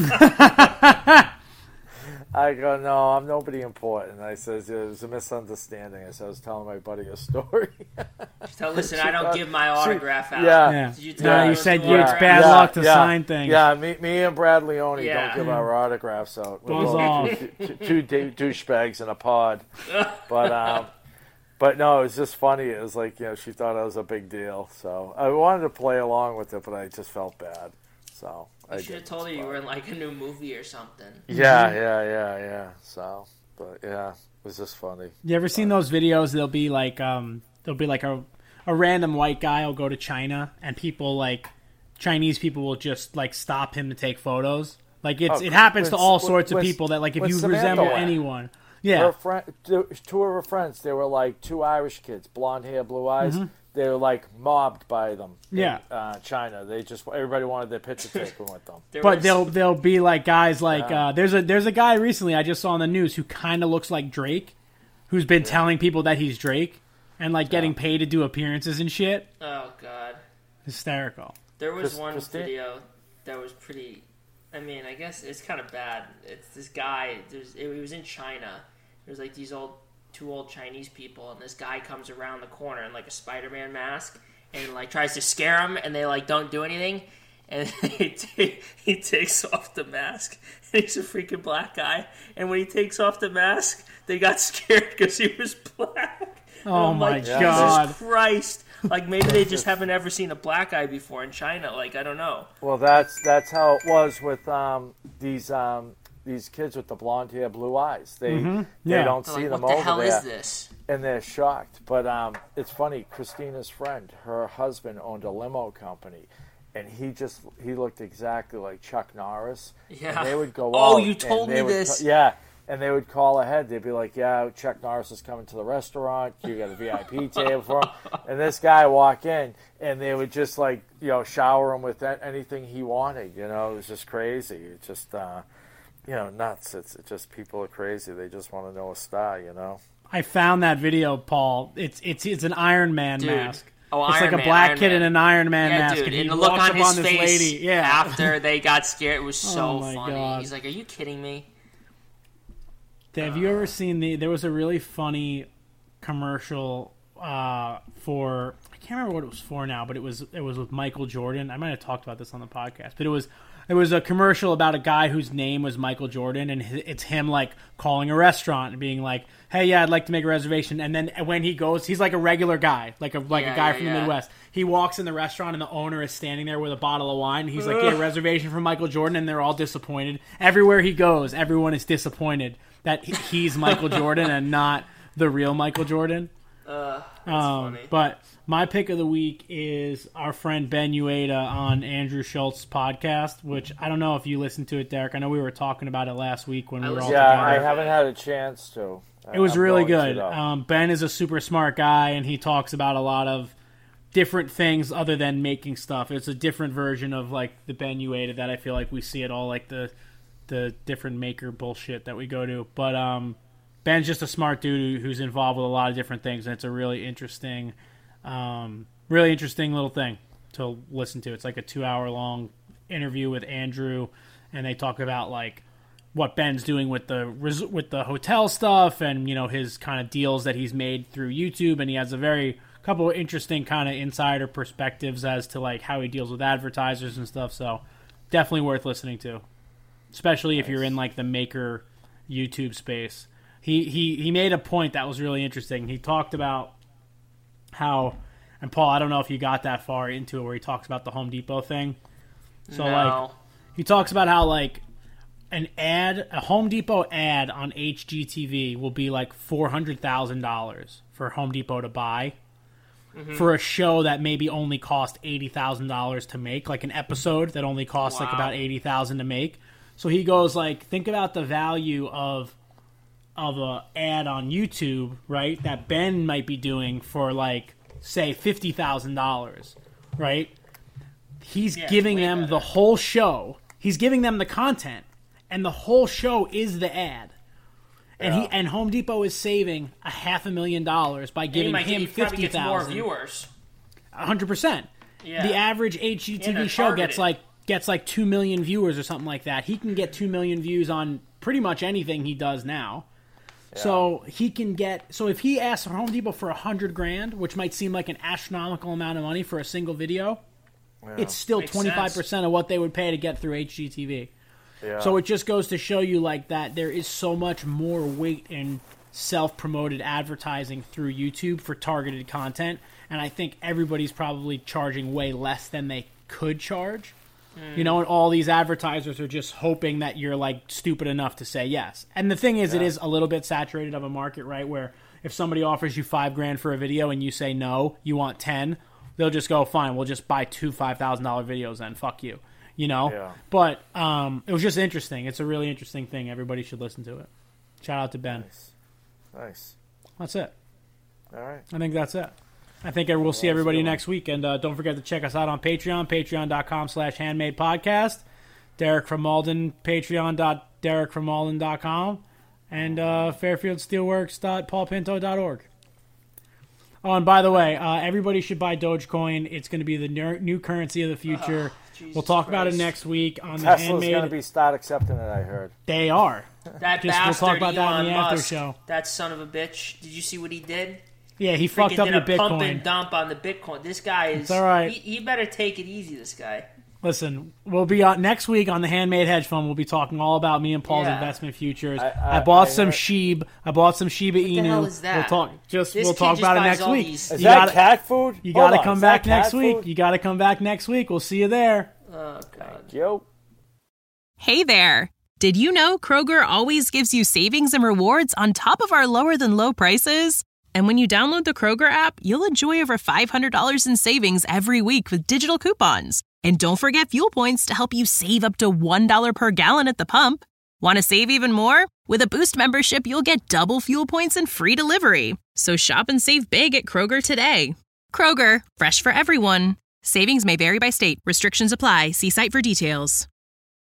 I go, "No, I'm nobody important." I says, "It was a misunderstanding." I said, "I was telling my buddy a story." So listen, I don't give my She- autograph out. yeah. Yeah. Did you No, tell you her said to you- it's autograph? bad yeah, luck to yeah, sign things. Yeah, me, me and Brad Leone Yeah. don't give our autographs out. We're Buzz both off. two, two, two douchebags in a pod. But um, but no, it was just funny. It was like, you know, she thought it was a big deal. So I wanted to play along with it, but I just felt bad. So I You should have didn't. told her you were in like a new movie or something. Yeah, yeah, yeah, yeah. So, but yeah, it was just funny. You ever seen those videos? They'll be like, um, there'll be like a a random white guy will go to China, and people like Chinese people will just like stop him to take photos. Like it's Oh, it happens when- to all when- sorts of when- people that like if when you Samantha resemble went. anyone, Her yeah, friend, two two of her friends, they were like two Irish kids, blonde hair, blue eyes. They were like mobbed by them. in, Yeah. uh, China. They just everybody wanted their picture taken with them. There but was- they'll they'll be like guys like Yeah. uh, there's a there's a guy recently I just saw on the news who kind of looks like Drake, who's been telling people that he's Drake and like getting paid to do appearances and shit. Oh god. Hysterical. There was Chris- one Christine? video that was pretty. I mean, I guess it's kind of bad. It's this guy. There's it, it was in China. There's like these old, two old Chinese people, and this guy comes around the corner in like a Spider-Man mask and like tries to scare them, and they like don't do anything. And he, ta- he takes off the mask, and he's a freaking black guy. And when he takes off the mask, they got scared because he was black. And Oh I'm my like, God. Jesus Christ! Like maybe they just haven't ever seen a black guy before in China. Like I don't know. Well, that's that's how it was with um, these um, these kids with the blonde hair, blue eyes. They Yeah. they don't They're see like, them what the over hell there, is this? and they're shocked. But um, it's funny. Christina's friend, her husband owned a limo company, and he just he looked exactly like Chuck Norris. Yeah. And they would go. Oh, out you and told they me would this. co- yeah. And they would call ahead. They'd be like, "Yeah, Chuck Norris is coming to the restaurant. You got a V I P table for him." And this guy walk in, and they would just like, you know, shower him with a- anything he wanted. You know, it was just crazy. It's just, uh, you know, nuts. It's, it's just people are crazy. They just want to know a star. You know. I found that video, Paul. It's it's it's an Iron Man Dude. mask. Oh, it's Iron like a Man, black Iron kid Man. in an Iron Man Yeah, mask, dude, and he and the look walks on up his on this face lady. Yeah, after they got scared was so Oh, my funny. God. He's like, "Are you kidding me?" Have you ever seen the? There was a really funny commercial uh, for I can't remember what it was for now, but it was it was with Michael Jordan. I might have talked about this on the podcast, but it was it was a commercial about a guy whose name was Michael Jordan, and hi- it's him like calling a restaurant and being like, "Hey, yeah, I'd like to make a reservation." And then when he goes, he's like a regular guy, like a like Yeah, a guy yeah, from yeah. the Midwest. He walks in the restaurant, and the owner is standing there with a bottle of wine. And he's like, "Yeah, reservation for Michael Jordan," and they're all disappointed. Everywhere he goes, everyone is disappointed that he- he's Michael Jordan and not the real Michael Jordan. Uh, that's Um, funny. but my pick of the week is our friend Ben Ueda on Andrew Schultz's podcast, which I don't know if you listened to it, Derek. I know we were talking about it last week when we I were all listened Yeah, together. I haven't had a chance to. I It was I'm really going good. to, though. Um, Ben is a super smart guy, and he talks about a lot of different things other than making stuff. It's a different version of like the Ben Ueda that I feel like we see it all, like the the different maker bullshit that we go to. But um, Ben's just a smart dude who's involved with a lot of different things, and it's a really interesting, um, really interesting little thing to listen to. It's like a two-hour long interview with Andrew, and they talk about like what Ben's doing with the with the hotel stuff, and you know his kind of deals that he's made through YouTube, and he has a very couple of interesting kind of insider perspectives as to like how he deals with advertisers and stuff. So definitely worth listening to, especially nice. If you're in like the maker YouTube space. He he he made a point that was really interesting. He talked about how, and Paul, I don't know if you got that far into it, where he talks about the Home Depot thing. So no. like he talks about how like an ad, a Home Depot ad on H G T V will be like four hundred thousand dollars for Home Depot to buy mm-hmm. for a show that maybe only cost eighty thousand dollars to make, like an episode that only costs wow. like about eighty thousand dollars to make. So he goes like, think about the value of of a ad on YouTube, right, that Ben might be doing for like, say, fifty thousand dollars, right? He's yeah, giving them better. the whole show. He's giving them the content. And the whole show is the ad, and yeah. he and Home Depot is saving a half a million dollars by giving him fifty thousand. More viewers. A hundred percent. Yeah. The average H G T V show targeted. gets like gets like two million viewers or something like that. He can get two million views on pretty much anything he does now. Yeah. So he can get. So if he asks Home Depot for a hundred grand, which might seem like an astronomical amount of money for a single video, yeah. it's still twenty five percent of what they would pay to get through H G T V. Yeah. So it just goes to show you like that there is so much more weight in self-promoted advertising through YouTube for targeted content, and I think everybody's probably charging way less than they could charge. Mm. You know, and all these advertisers are just hoping that you're like stupid enough to say yes. And the thing is, yeah. it is a little bit saturated of a market, right? Where if somebody offers you five grand for a video and you say no, you want ten, they'll just go, fine, we'll just buy two five thousand dollar videos then. Fuck you. You know, yeah. but um, it was just interesting. It's a really interesting thing. Everybody should listen to it. Shout out to Ben. Nice. Nice. That's it. All right. I think that's it. I think I will see everybody next week. And uh, don't forget to check us out on Patreon, patreon.com slash handmade podcast. Derek from Malden, patreon.derek from Malden dot com. And uh, fairfield steelworks dot paul pinto dot org. Oh, and by the way, uh, everybody should buy Dogecoin. It's going to be the new currency of the future. Jesus we'll talk Christ. about it next week on the Tesla's handmade. Tesla's going to be start accepting it, I heard. They are. That Just, bastard we'll talk about Elon that in the after Musk, show. That son of a bitch. Did you see what he did? Yeah, he fucked Freaking up did your a Bitcoin. pump and dump on the Bitcoin. This guy is. It's all right. He, he better take it easy. This guy. Listen, we'll be on next week on the Handmade Hedge Fund. We'll be talking all about me and Paul's Yeah. investment futures. I, I, I bought I some heard- Sheeb. I bought some Shiba Inu. the hell is that? We'll talk. Just This we'll kid talk just about it buys next all week. these- Is You that gotta- cat food? You Hold got to on, come is back that cat next week. food? You got to come back next week. We'll see you there. Oh God. Yo. Hey there. Did you know Kroger always gives you savings and rewards on top of our lower than low prices? And when you download the Kroger app, you'll enjoy over five hundred dollars in savings every week with digital coupons. And don't forget fuel points to help you save up to one dollar per gallon at the pump. Want to save even more? With a Boost membership, you'll get double fuel points and free delivery. So shop and save big at Kroger today. Kroger, fresh for everyone. Savings may vary by state. Restrictions apply. See site for details.